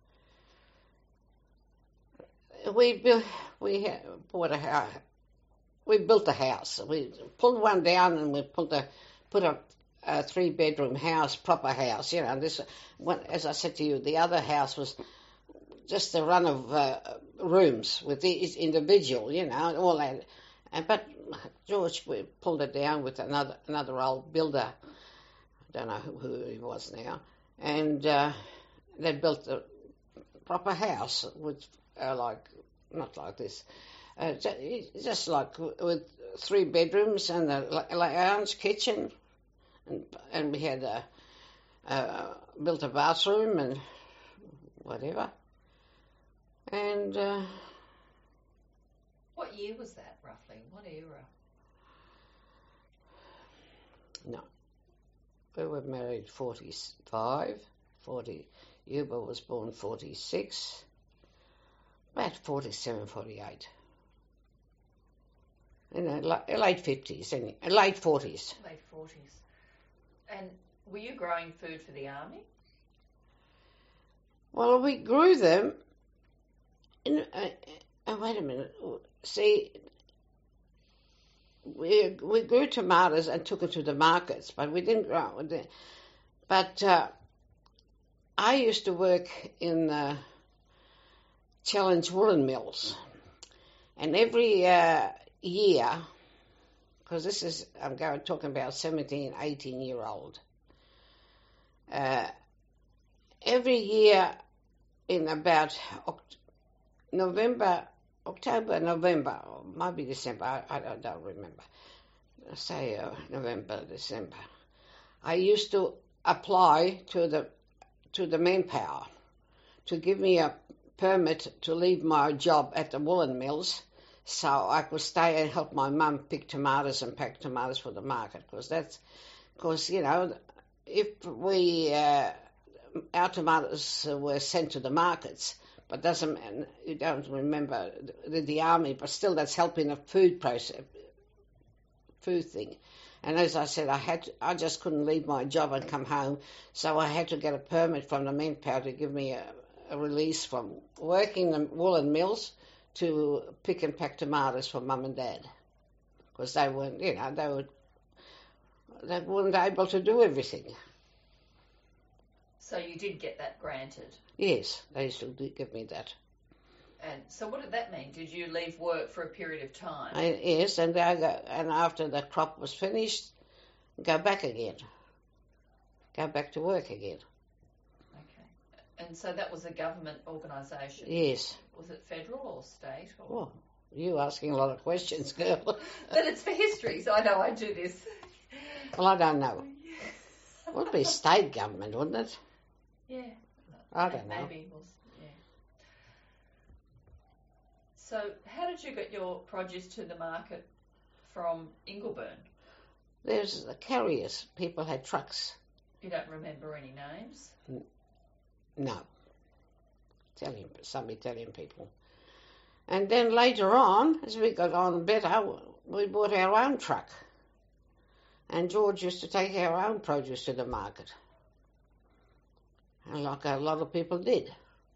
We built a house. We built a house. We pulled one down and we put a 3-bedroom house, proper house. This one, as I said to you, the other house was just a run of rooms with each individual. All that. But George, we pulled it down with another old builder. I don't know who he was now, and they built a proper house with not like this, just like with 3 bedrooms and a lounge, kitchen, and we had built a bathroom and whatever. And what year was that roughly? What era? No, we were married 45, 40. Yuba was born 46, about 47, 48. Late 50s, late 40s. Late 40s. And were you growing food for the army? Well, we grew them. Wait a minute. See, we grew tomatoes and took it to the markets, but we didn't grow it. But I used to work in Challenge Woolen Mills. And every year, because this is, I'm talking about 17, 18-year-old, every year in about October, November, or maybe December, I don't remember, say November, December, I used to apply to the Manpower to give me a permit to leave my job at the woolen mills so I could stay and help my mum pick tomatoes and pack tomatoes for the market, because you know, if our tomatoes were sent to the markets, but you don't remember the army, but still that's helping the food thing. And as I said, I just couldn't leave my job and come home, so I had to get a permit from the Manpower to give me a release from working the woolen mills to pick and pack tomatoes for Mum and Dad, because they weren't, you know, they weren't able to do everything. So you did get that granted? Yes, they used to give me that. And so what did that mean? Did you leave work for a period of time? Yes, and after the crop was finished, go back again. Go back to work again. Okay. And so that was a government organisation? Yes. Was it federal or state? Or... Well, you asking a lot of questions, girl. But it's for history, so I know I do this. Well, I don't know. It would be state government, wouldn't it? Yeah. I don't know. Maybe it was, yeah. So how did you get your produce to the market from Ingleburn? There's the carriers. People had trucks. You don't remember any names? No. Some Italian people. And then later on, as we got on better, we bought our own truck. And George used to take our own produce to the market. And like a lot of people did.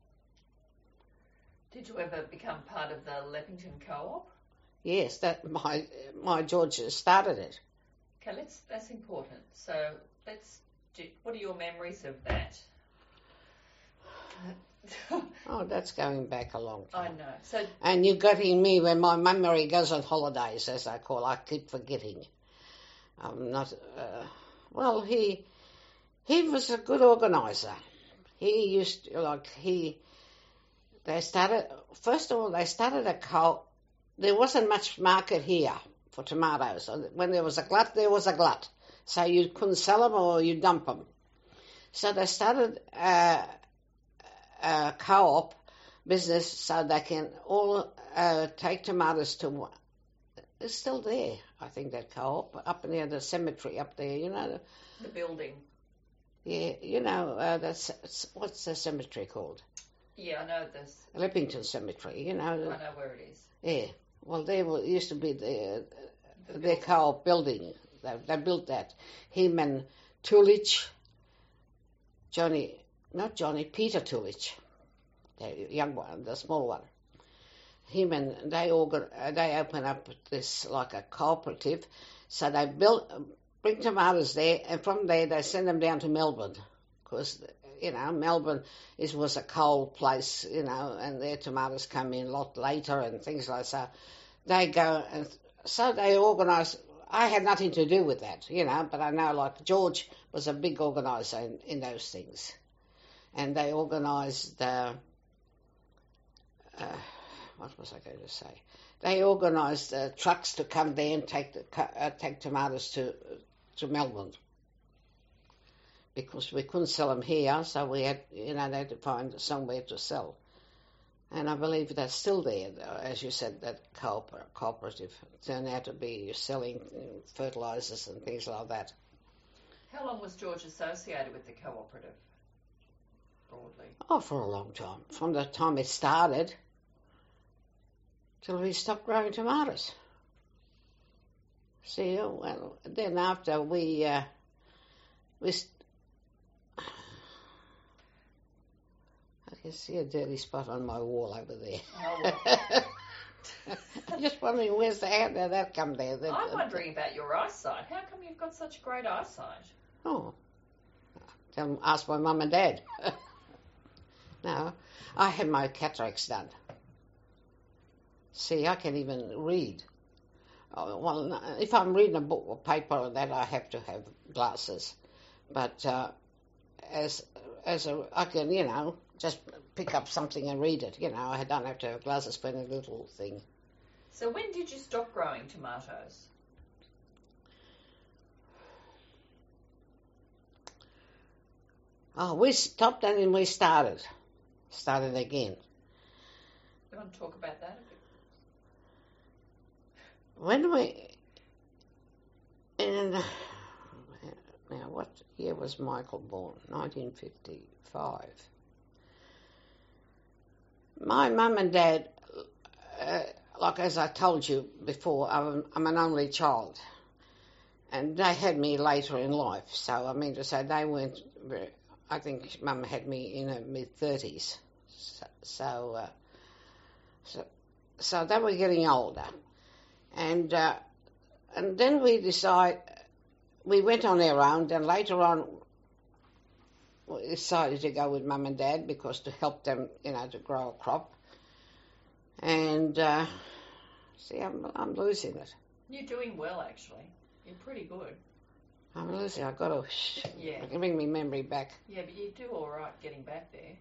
Did you ever become part of the Leppington Co-op? Yes, that my George started it. Okay, that's important. So what are your memories of that? Oh, that's going back a long time. I know. So, and you're getting me when my memory goes on holidays, as I call. I keep forgetting. I'm not. Well, he was a good organiser. He used to, They started a co. There wasn't much market here for tomatoes. When there was a glut, there was a glut. So you couldn't sell them or you dump them. So they started a co-op business so they can all take tomatoes to. It's still there, I think, that co-op up near the cemetery up there. You know the building. Yeah, you know what's the cemetery called? Yeah, I know this. Leppington Cemetery. You know. I know where it is. Yeah. Well, used to be their co-op building. They built that. Him and Tulich, Peter Tulich, the young one, the small one. Him and they open up this like a cooperative. So they bring tomatoes there, and from there they send them down to Melbourne, because Melbourne was a coal place, and their tomatoes come in a lot later and things like that. They go, and so they organise. I had nothing to do with that, but I know like George was a big organiser in those things, and they organised. What was I going to say? They organised trucks to come there and take tomatoes to Melbourne, because we couldn't sell them here, so we had, they had to find somewhere to sell. And I believe that's still there, as you said, that cooperative turned out to be selling fertilisers and things like that. How long was George associated with the cooperative, broadly? Oh, for a long time. From the time it started till we stopped growing tomatoes. See, well, then after we I can see a dirty spot on my wall over there. Oh, well. I'm just wondering how did that come there? I'm wondering about your eyesight. How come you've got such great eyesight? Oh, ask my mum and dad. No, I had my cataracts done. See, I can even read. Well, if I'm reading a book or paper or that, I have to have glasses. But I can, just pick up something and read it. I don't have to have glasses for any little thing. So when did you stop growing tomatoes? Oh, we stopped and then we started again. You want to talk about that a bit? Now what year was Michael born? 1955. My mum and dad, like as I told you before, I'm an only child. And they had me later in life. So, I mean to say, they weren't, I think Mum had me in her mid-30s. So they were getting older. And then we went on our own, and later on we decided to go with Mum and Dad because to help them, to grow a crop. And, see, I'm losing it. You're doing well, actually. You're pretty good. I'm losing. I've got to bring my memory back. Yeah, but you do all right getting back there.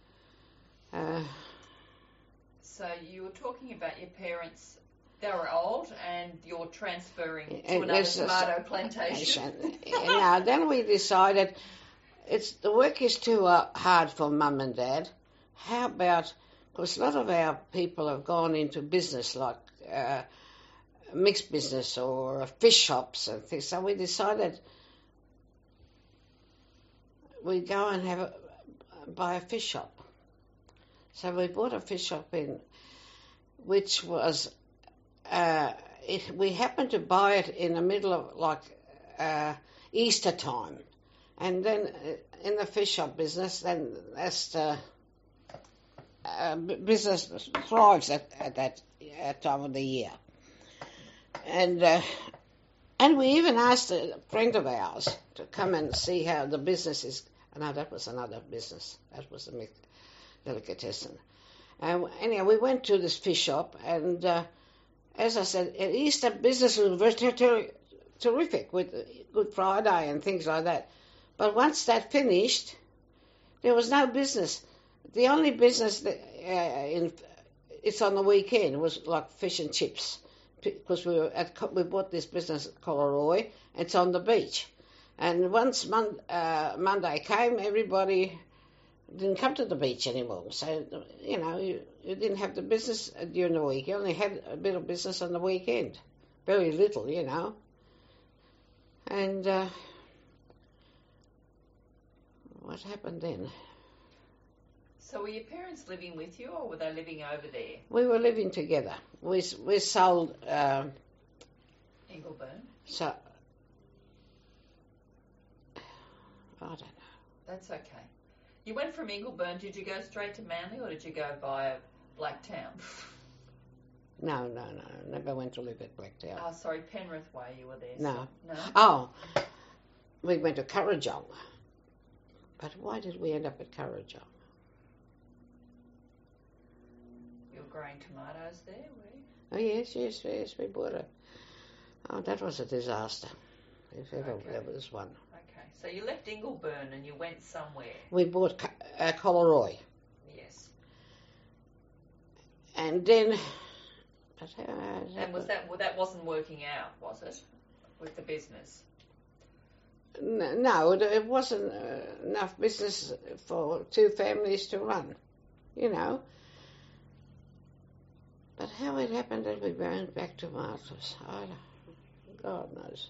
So you were talking about your parents. They were old, and you're transferring to another tomato plantation. Now, then we decided the work is too hard for Mum and Dad. How about, because a lot of our people have gone into business, like mixed business or fish shops and things. So we decided we'd go and buy a fish shop. So we bought a fish shop which was, we happened to buy it in the middle of Easter time. And then in the fish shop business, then that's the business thrives at that time of the year. And we even asked a friend of ours to come and see how the business is. No, that was another business. That was the delicatessen. And anyhow, we went to this fish shop, and as I said, Easter business was very terrific with Good Friday and things like that. But once that finished, there was no business. The only business it's on the weekend was like fish and chips. Because we bought this business at Collaroy. It's on the beach. And once Monday came, everybody didn't come to the beach anymore. So, you didn't have the business during the week. You only had a bit of business on the weekend. Very little, And what happened then? So were your parents living with you, or were they living over there? We were living together. We sold... Ingleburn? So... I don't know. That's okay. You went from Ingleburn, did you go straight to Manly, or did you go via Blacktown? No. Never went to live at Blacktown. Oh, sorry, Penrith Way you were there. No. So, no? Oh, we went to Currajong. But why did we end up at Currajong? You were growing tomatoes there, were you? Oh, yes, we bought it. Oh, that was a disaster, if ever there was one. Okay, so you left Ingleburn and you went somewhere. We bought Collaroy. Yes. And then... and that wasn't working out, was it, with the business? No, it wasn't enough business for two families to run, But how it happened that we went back to tomatoes, God knows.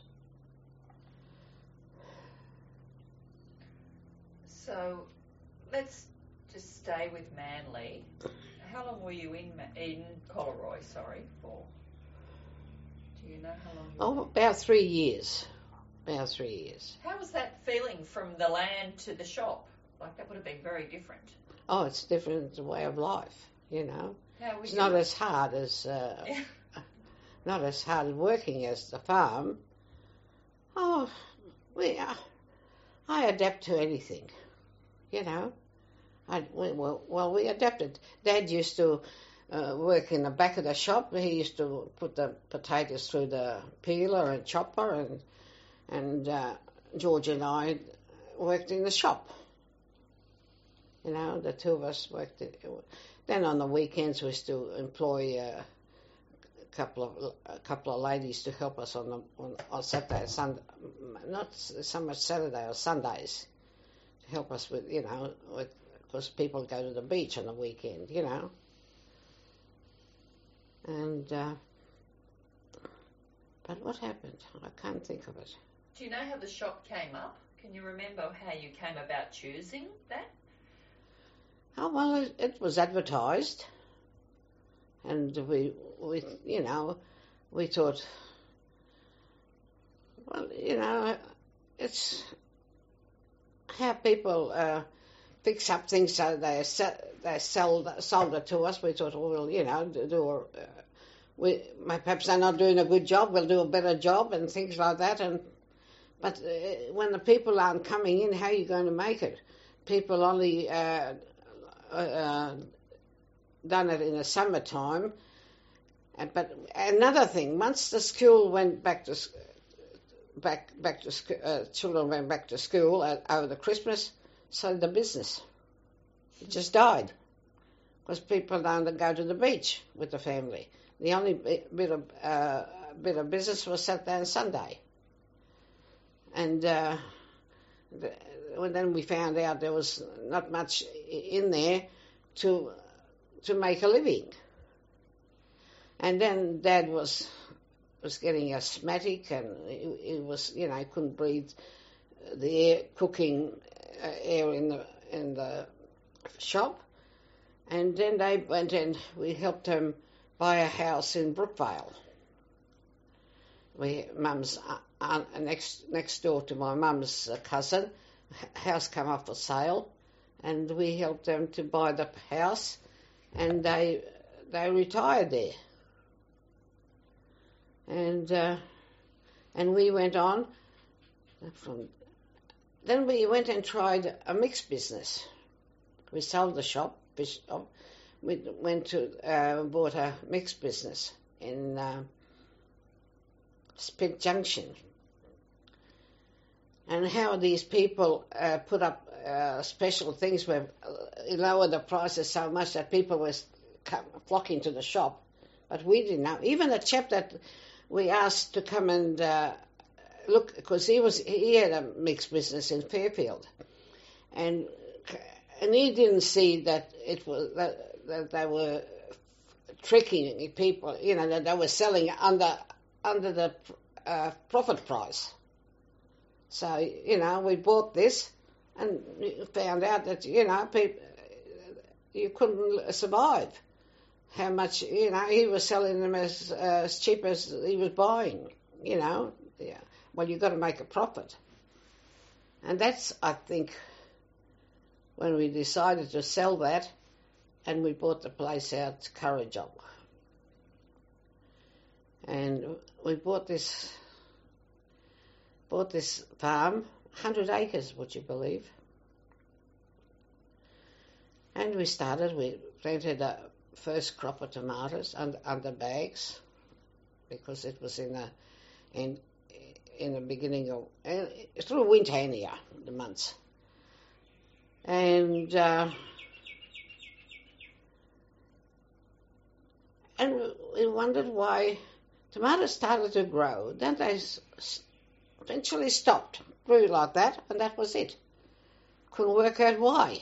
So let's just stay with Manly. How long were you in Collaroy, for? Do you know how long you were? About 3 years. About 3 years. How was that feeling from the land to the shop? Like, that would have been very different. Oh, it's different. It's a way of life, It's not as hard as... not as hard working as the farm. Oh, I adapt to anything, we adapted. Dad used to work in the back of the shop. He used to put the potatoes through the peeler and chopper, and George and I worked in the shop. You know, the two of us worked. Then on the weekends we still employ a couple of ladies to help us on Saturday and Sunday, not so much Saturday or Sundays, to help us with, you know, because people go to the beach on the weekend, you know. And but what happened? I can't think of it. Do you know how the shop came up? Can you remember how you came about choosing that? Oh, well, it was advertised, and we you know, we thought, well, you know, it's how people fix up things so they sold it to us. We thought, well, you know, perhaps they're not doing a good job, we'll do a better job and things like that. But when the people aren't coming in, how are you going to make it? People only done it in the summertime. But another thing, once the school went back to children went back to school over the Christmas, so the business, it just died because people don't go to the beach with the family. The only bit of business was Saturday and Sunday, and then we found out there was not much in there to make a living. And then Dad was getting asthmatic, and he was, you know, he couldn't breathe the cooking air in the shop. And then they went and we helped him buy a house in Brookvale. Mum's next door to my mum's cousin. House came up for sale, and we helped them to buy the house, and they retired there. And we went on. Then we went and tried a mixed business. We sold the shop. We went to bought a mixed business in Spit Junction. And how these people put up special things where lower the prices so much that people were flocking to the shop. But we didn't know. Even the chap that we asked to come and look, because he had a mixed business in Fairfield, and he didn't see that it was that they were tricking people. You know, that they were selling under the profit price. So, you know, we bought this and found out that, you know, you couldn't survive. How much, you know, he was selling them as cheap as he was buying, you know. Yeah. Well, you've got to make a profit. And that's, I think, when we decided to sell that, and we bought the place out to Currajong. And we bought this farm, 100 acres, would you believe? And we planted a first crop of tomatoes under bags, because it was in the beginning of through winter anyhow, the months, and we wondered why tomatoes started to grow. Then they eventually stopped, grew like that, and that was it. Couldn't work out why.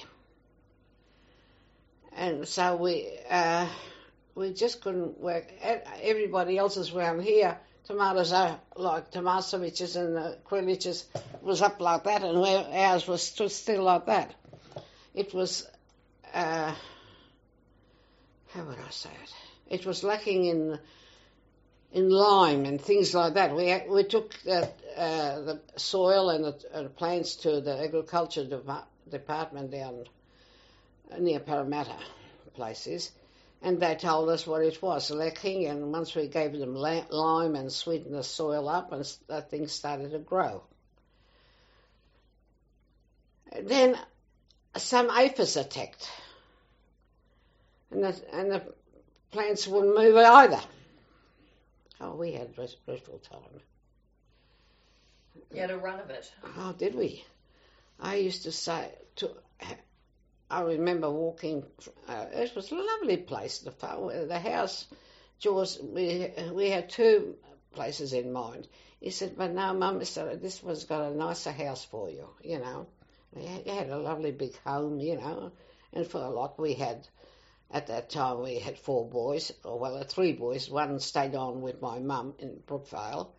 And so we just couldn't work. Everybody else's around here, tomatoes are like Tomasovich's and Quilich's was up like that, and ours was still like that. It was, how would I say it? It was lacking in lime and things like that. We took the soil and the plants to the agriculture department down near Parramatta places, and they told us what it was lacking, and once we gave them lime and sweetened the soil up, and things started to grow. Then some aphids attacked, and the plants wouldn't move either. Oh, we had a dreadful time. You had a run of it. Oh, did we? I used to say, I remember walking, it was a lovely place, the house, George, we had two places in mind. He said, but no, Mum, this one's got a nicer house for you, you know. We had a lovely big home, you know, and for a lot we had, at that time we had 4 boys, three boys. One stayed on with my mum in Brookvale.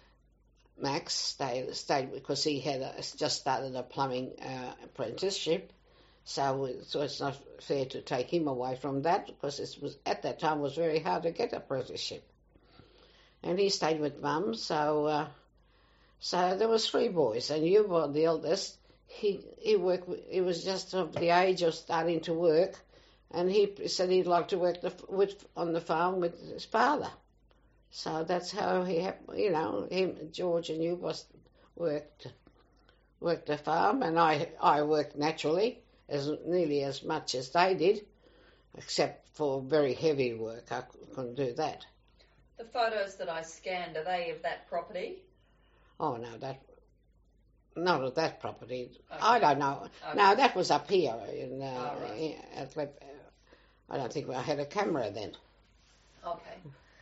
Max stayed because he had just started a plumbing apprenticeship, so it's not fair to take him away from that because at that time was very hard to get apprenticeship. And he stayed with Mum, so there was 3 boys, and you were the eldest. He was just of the age of starting to work, and he said he'd like to work on the farm with his father. So that's how George and you worked the farm, and I worked naturally nearly as much as they did, except for very heavy work. I couldn't do that. The photos that I scanned, are they of that property? Oh no, not of that property. Okay. I don't know. Okay. No, that was up here Right. I don't think I had a camera then. Okay.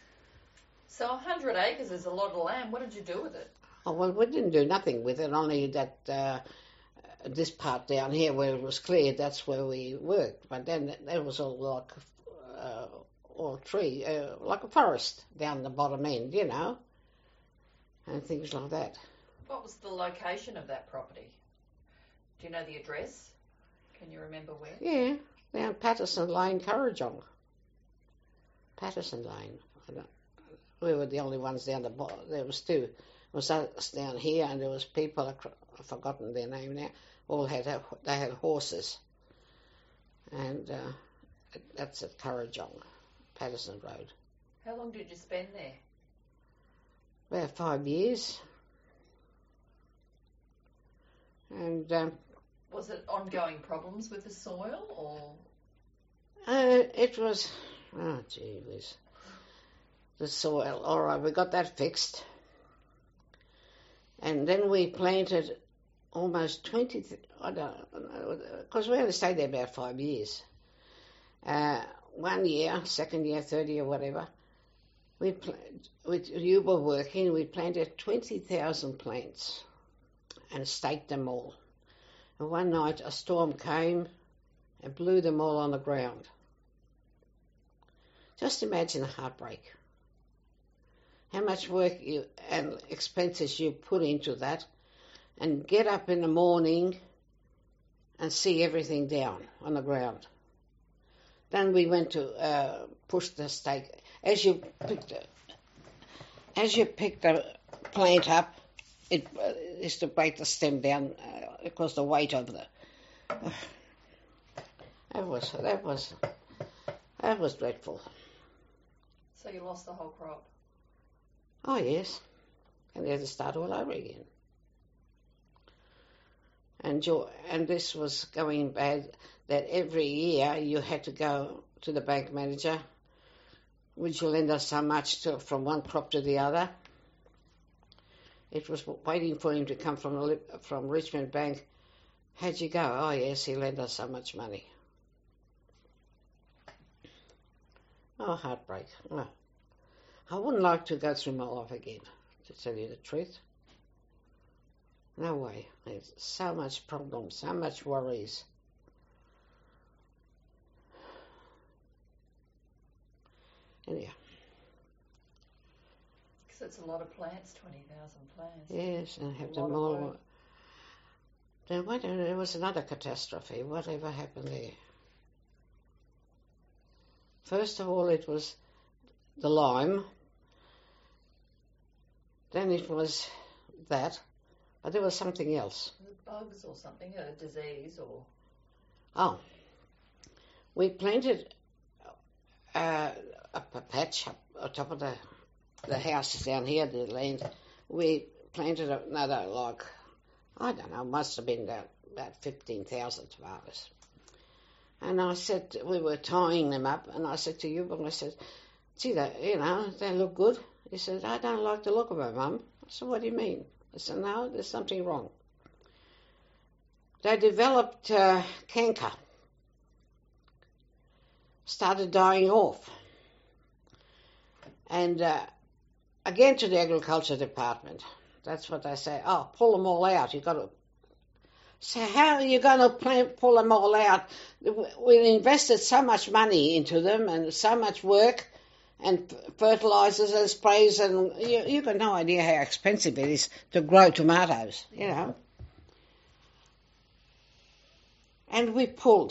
So 100 acres is a lot of land. What did you do with it? Oh, well, we didn't do nothing with it, only that this part down here where it was cleared, that's where we worked. But then there was all like all tree, like a forest down the bottom end, you know, and things like that. What was the location of that property? Do you know the address? Can you remember where? Yeah, down Patterson Lane, Currajong. Patterson Lane. We were the only ones down the bottom. There was 2. It was us down here, and there was people, I've forgotten their name now, they had horses. And that's at Currajong, Patterson Road. How long did you spend there? About 5 years. And Was it ongoing problems with the soil, or? it was, oh gee whiz, the soil. All right, we got that fixed. And then we planted almost 20, I don't know, because we only stayed there about 5 years. 1 year, second year, third year, whatever, you were working, we planted 20,000 plants and staked them all. And one night a storm came and blew them all on the ground. Just imagine the heartbreak. How much work and expenses you put into that, and get up in the morning and see everything down on the ground. Then we went to push the stake. As you pick the plant up, it is to break the stem down because the weight of the. That was dreadful. So you lost the whole crop? Oh yes, and they had to start all over again. And this was going bad, that every year you had to go to the bank manager. Would you lend us so much from one crop to the other? It was waiting for him to come from Richmond Bank. How'd you go? Oh yes, he lent us so much money. Oh, heartbreak. Oh. I wouldn't like to go through my life again, to tell you the truth. No way. There's so much problems, so much worries. Anyhow. Because it's a lot of plants, 20,000 plants. Yes, and have them all. Then there was another catastrophe. Whatever happened there? First of all, it was the lime. Then it was that. But there was something else. Bugs or something, a disease or... Oh. We planted a patch up on top of the houses down here, the land. We planted another, I don't know, must have been about 15,000 tomatoes. And I said, we were tying them up, and I said to you, I said, gee, they look good. He said, I don't like the look of them, Mum. I said, what do you mean? I said, no, there's something wrong. They developed canker, started dying off. And again to the agriculture department. That's what they say. Oh, pull them all out. You've got to. So how are you going to pull them all out? We invested so much money into them and so much work and fertilizers and sprays, and you've got no idea how expensive it is to grow tomatoes, you know. And we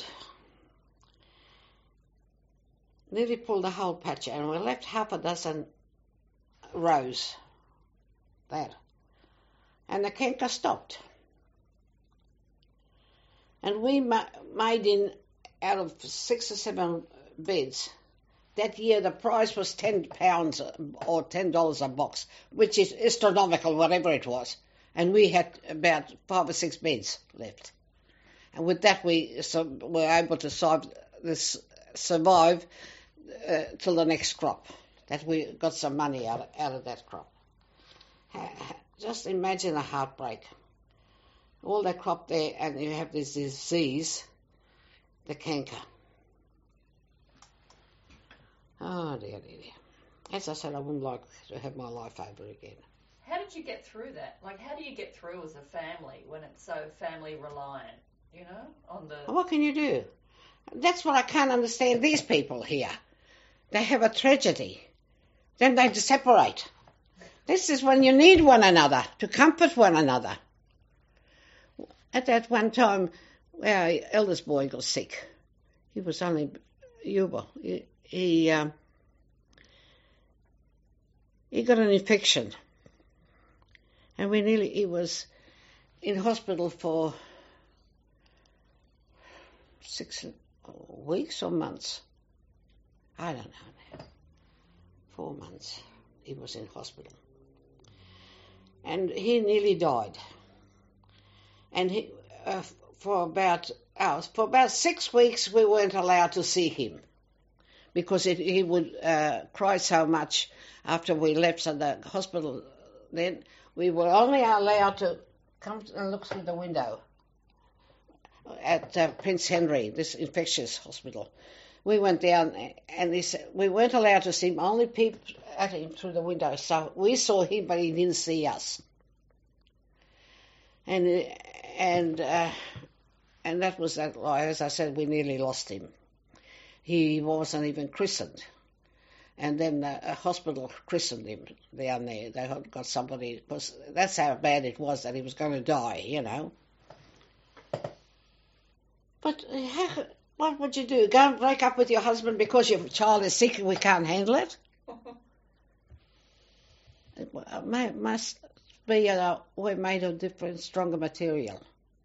nearly pulled the whole patch, and we left half a dozen rows there. And the canker stopped. And we made out of 6 or 7 beds. That year the price was £10 or $10 a box, which is astronomical, whatever it was. And we had about 5 or 6 beds left. And with that we were able to survive till the next crop. That we got some money out of that crop. Just imagine the heartbreak. All that crop there, and you have this disease, the canker. Oh, dear. As I said, I wouldn't like to have my life over again. How did you get through that? Like, how do you get through as a family when it's so family reliant, you know, on the... What can you do? That's what I can't understand. These people here, they have a tragedy. Then they separate. This is when you need one another, to comfort one another. At that one time, our eldest boy got sick. He was only Yuba. He got an infection. And he was in hospital for 6 weeks or months. I don't know now. 4 months he was in hospital. And he nearly died. And for about 6 weeks we weren't allowed to see him because he would cry so much after we left the hospital. Then we were only allowed to come and look through the window at Prince Henry, this infectious hospital. We went down and we weren't allowed to see him, only peeped at him through the window. So we saw him, but he didn't see us. And that was that. As I said, we nearly lost him. He wasn't even christened, and then a hospital christened him down there. They had got somebody, because that's how bad it was that he was going to die, you know. But what would you do? Go and break up with your husband because your child is sick and we can't handle it? It must be we're made of different, stronger material.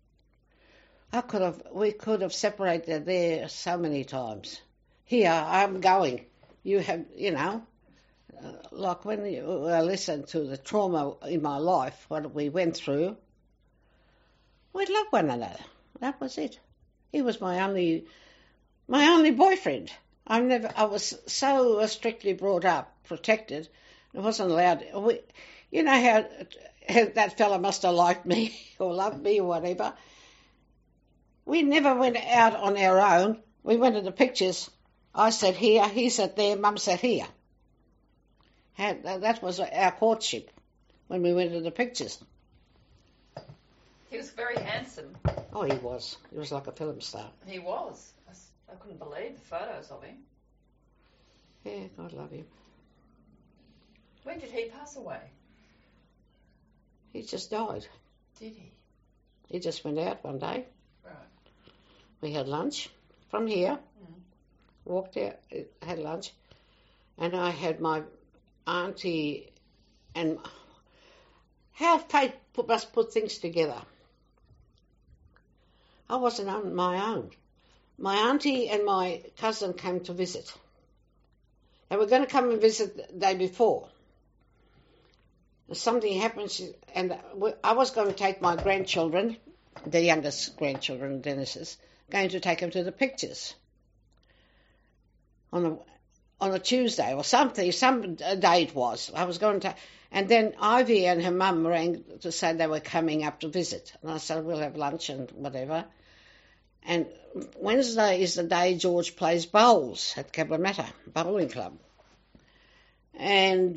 We could have separated there so many times. Here, I'm going. You have, you know, like when you listen to the trauma in my life, what we went through, we loved one another. That was it. He was my only boyfriend. I was so strictly brought up, protected. I wasn't allowed. You know how that fella must have liked me or loved me or whatever. We never went out on our own. We went to the pictures. I sat here, he sat there, Mum sat here. That was our courtship when we went to the pictures. He was very handsome. Oh, he was. He was like a film star. He was. I couldn't believe the photos of him. Yeah, God love him. When did he pass away? He just died. Did he? He just went out one day. Right. We had lunch from here, walked out, had lunch, and I had my auntie, and how fate must put things together. I wasn't on my own. My auntie and my cousin came to visit. They were going to come and visit the day before. Something happened, and I was going to take my grandchildren, the youngest grandchildren, Dennis's. going to take him to the pictures on a Tuesday or something, some day it was. I was going to, and then Ivy and her mum rang to say they were coming up to visit. And I said, we'll have lunch and whatever. And Wednesday is the day George plays bowls at Cabramatta Bowling Club. And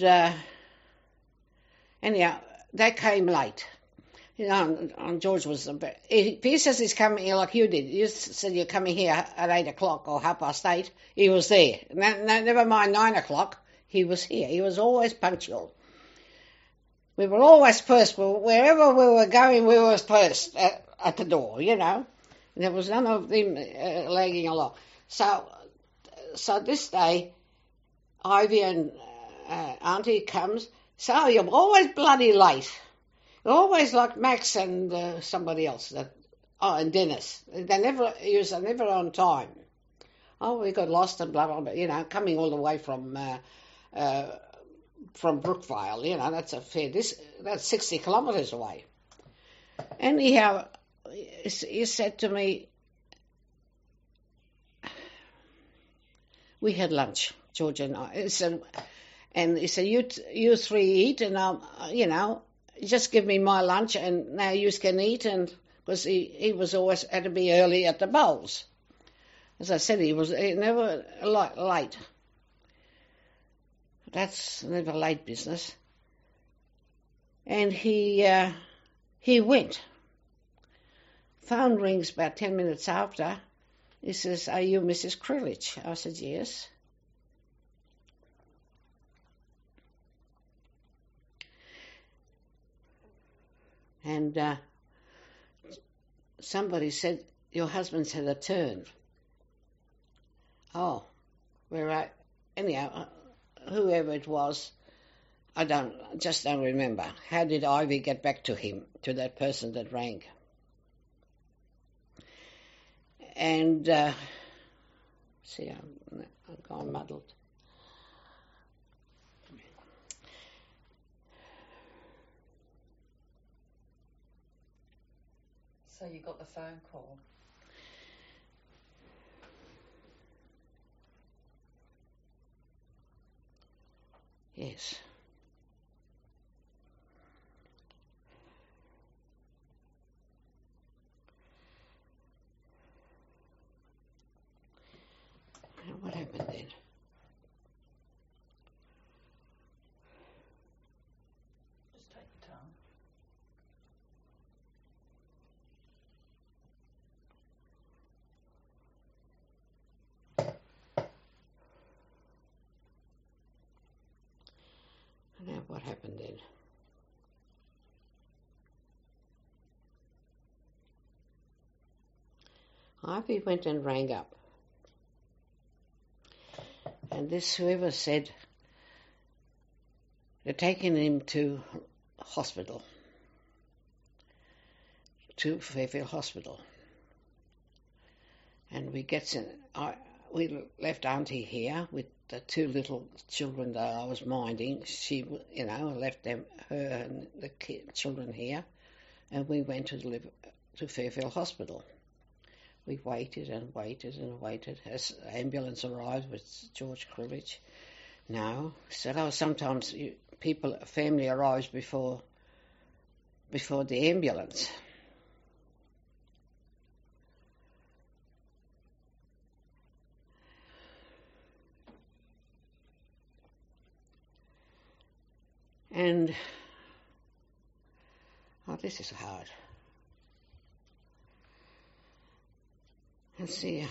anyhow, they came late. You know, and George was if he says he's coming here like you did, you said you're coming here at 8 o'clock or 8:30, he was there. Never mind 9 o'clock, he was here. He was always punctual. We were always first. Wherever we were going, we were first at the door, you know. There was none of them lagging along. So this day, Ivy and Auntie comes, so you're always bloody late. Always like Max and somebody else, and Dennis. They never on time. Oh, we got lost and blah, blah, blah. You know, coming all the way from Brookvale, you know, that's that's 60 kilometres away. Anyhow, he said to me, we had lunch, George and I. He said, you three eat, and you know, just give me my lunch, and now you can eat. And because he was always had to be early at the bowls. As I said, he never late. That's never late business. And he went. Phone rings about 10 minutes after. He says, "Are you Mrs. Krilich?" I said, "Yes." And somebody said, "Your husband's had a turn." Oh, anyhow, whoever it was, I just don't remember. How did Ivy get back to him, to that person that rang? And, see, I'm gone muddled. So you got the phone call. Yes. And what happened then? Just take your time. Now what happened then? Ivy went and rang up. And this whoever said they're taking him to hospital, to Fairfield Hospital. And we left Auntie here with the two little children that I was minding. She, you know, left her and the children here, and we went to Fairfield Hospital. We waited and waited and waited as the ambulance arrived with George Krilich. No, so sometimes family arrives before the ambulance. And, this is hard. Let's see.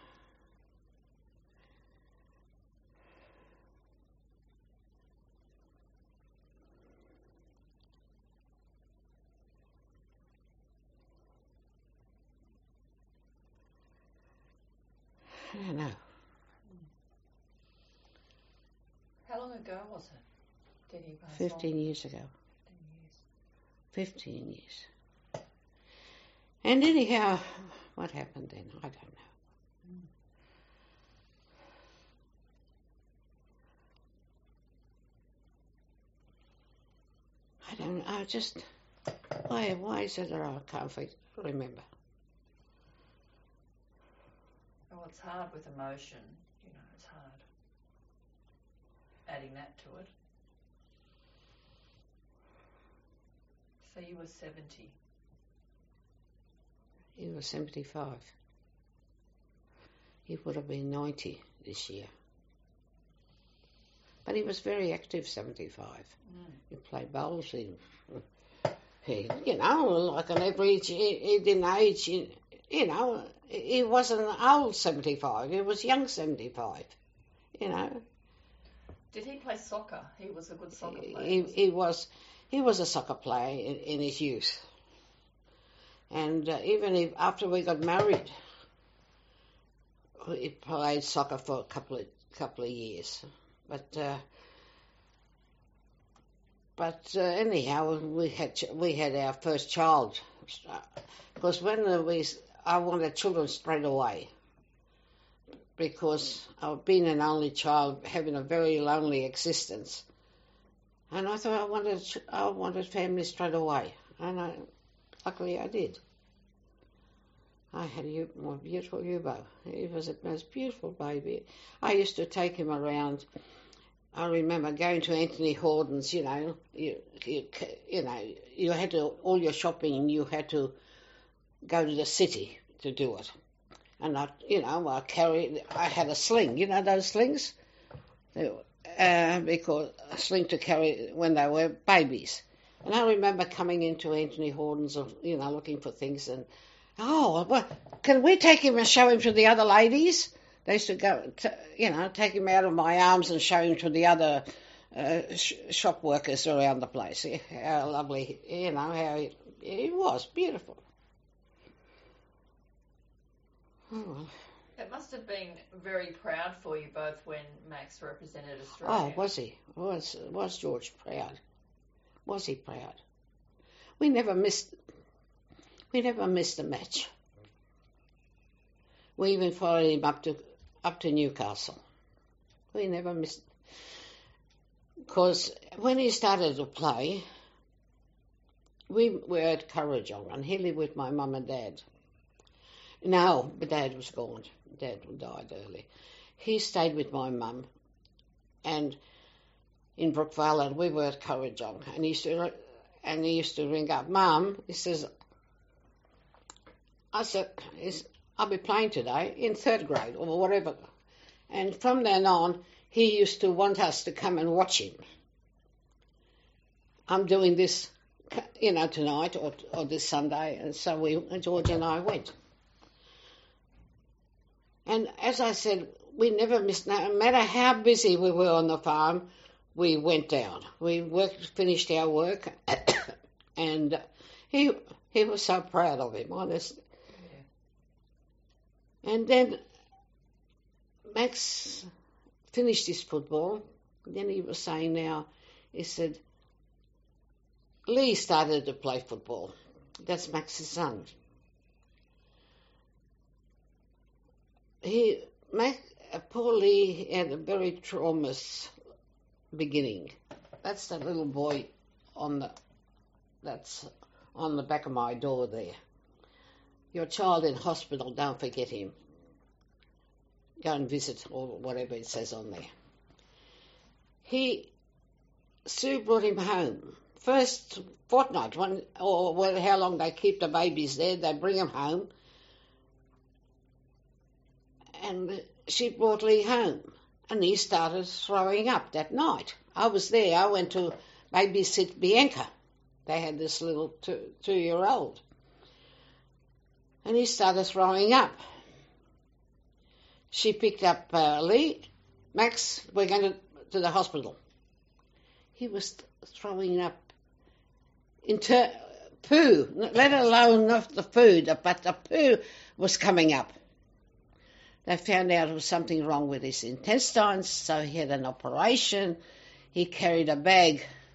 I don't know. How long ago was it? Did he pass 15 years ago. 15 years. 15 years. And anyhow, what happened then? I don't know. I don't know. I just... Why is it that I can't remember? Oh, it's hard with emotion. It's hard. Adding that to it. So you were 70. He was 75. He would have been 90 this year. But he was very active, 75. He played bowls. He like an average, he didn't age, he wasn't old 75, he was young 75, Did he play soccer? He was a good soccer player. He was a soccer player in his youth. And even after we got married, he played soccer for a couple of years. But anyhow, we had our first child, because I wanted children straight away, because I've been an only child, having a very lonely existence, and I thought I wanted family straight away, and luckily I did. I had my beautiful Yubo. He was the most beautiful baby. I used to take him around. I remember going to Anthony Horden's. You had to, all your shopping, you had to go to the city to do it. And I had a sling. You know those slings? Because a sling to carry when they were babies. And I remember coming into Anthony Horden's, looking for things, and can we take him and show him to the other ladies? They used to go, take him out of my arms and show him to the other shop workers around the place. How lovely, how he was beautiful. Oh, well. It must have been very proud for you both when Max represented Australia. Oh, was he? Was George proud? Was he proud? We never missed a match. We even followed him up to Newcastle. We never missed, because when he started to play, we were at Currajong, and he lived with my mum and dad. No, but Dad was gone. Dad died early. He stayed with my mum, and in Brookvale, and we were at Currajong, and he used to ring up, Mum. He says, I'll be playing today in 3rd grade or whatever. And from then on, he used to want us to come and watch him. I'm doing this, tonight or this Sunday. And so George and I went. And as I said, we never missed, no matter how busy we were on the farm, we went down. We finished our work, and he was so proud of him, honestly. And then Max finished his football. Then he was saying he said, Lee started to play football. That's Max's son. Poor Lee had a very traumatized beginning. That's that little boy that's on the back of my door there. Your child in hospital, don't forget him. Go and visit, or whatever it says on there. Sue brought him home. First fortnight, how long they keep the babies there, they bring him home. And she brought Lee home, and he started throwing up that night. I was there. I went to babysit Bianca. They had this little 2-year-old. And he started throwing up. She picked up Lee. Max, we're going to the hospital. He was throwing up into poo, let alone not the food, but the poo was coming up. They found out there was something wrong with his intestines, so he had an operation. He carried a bag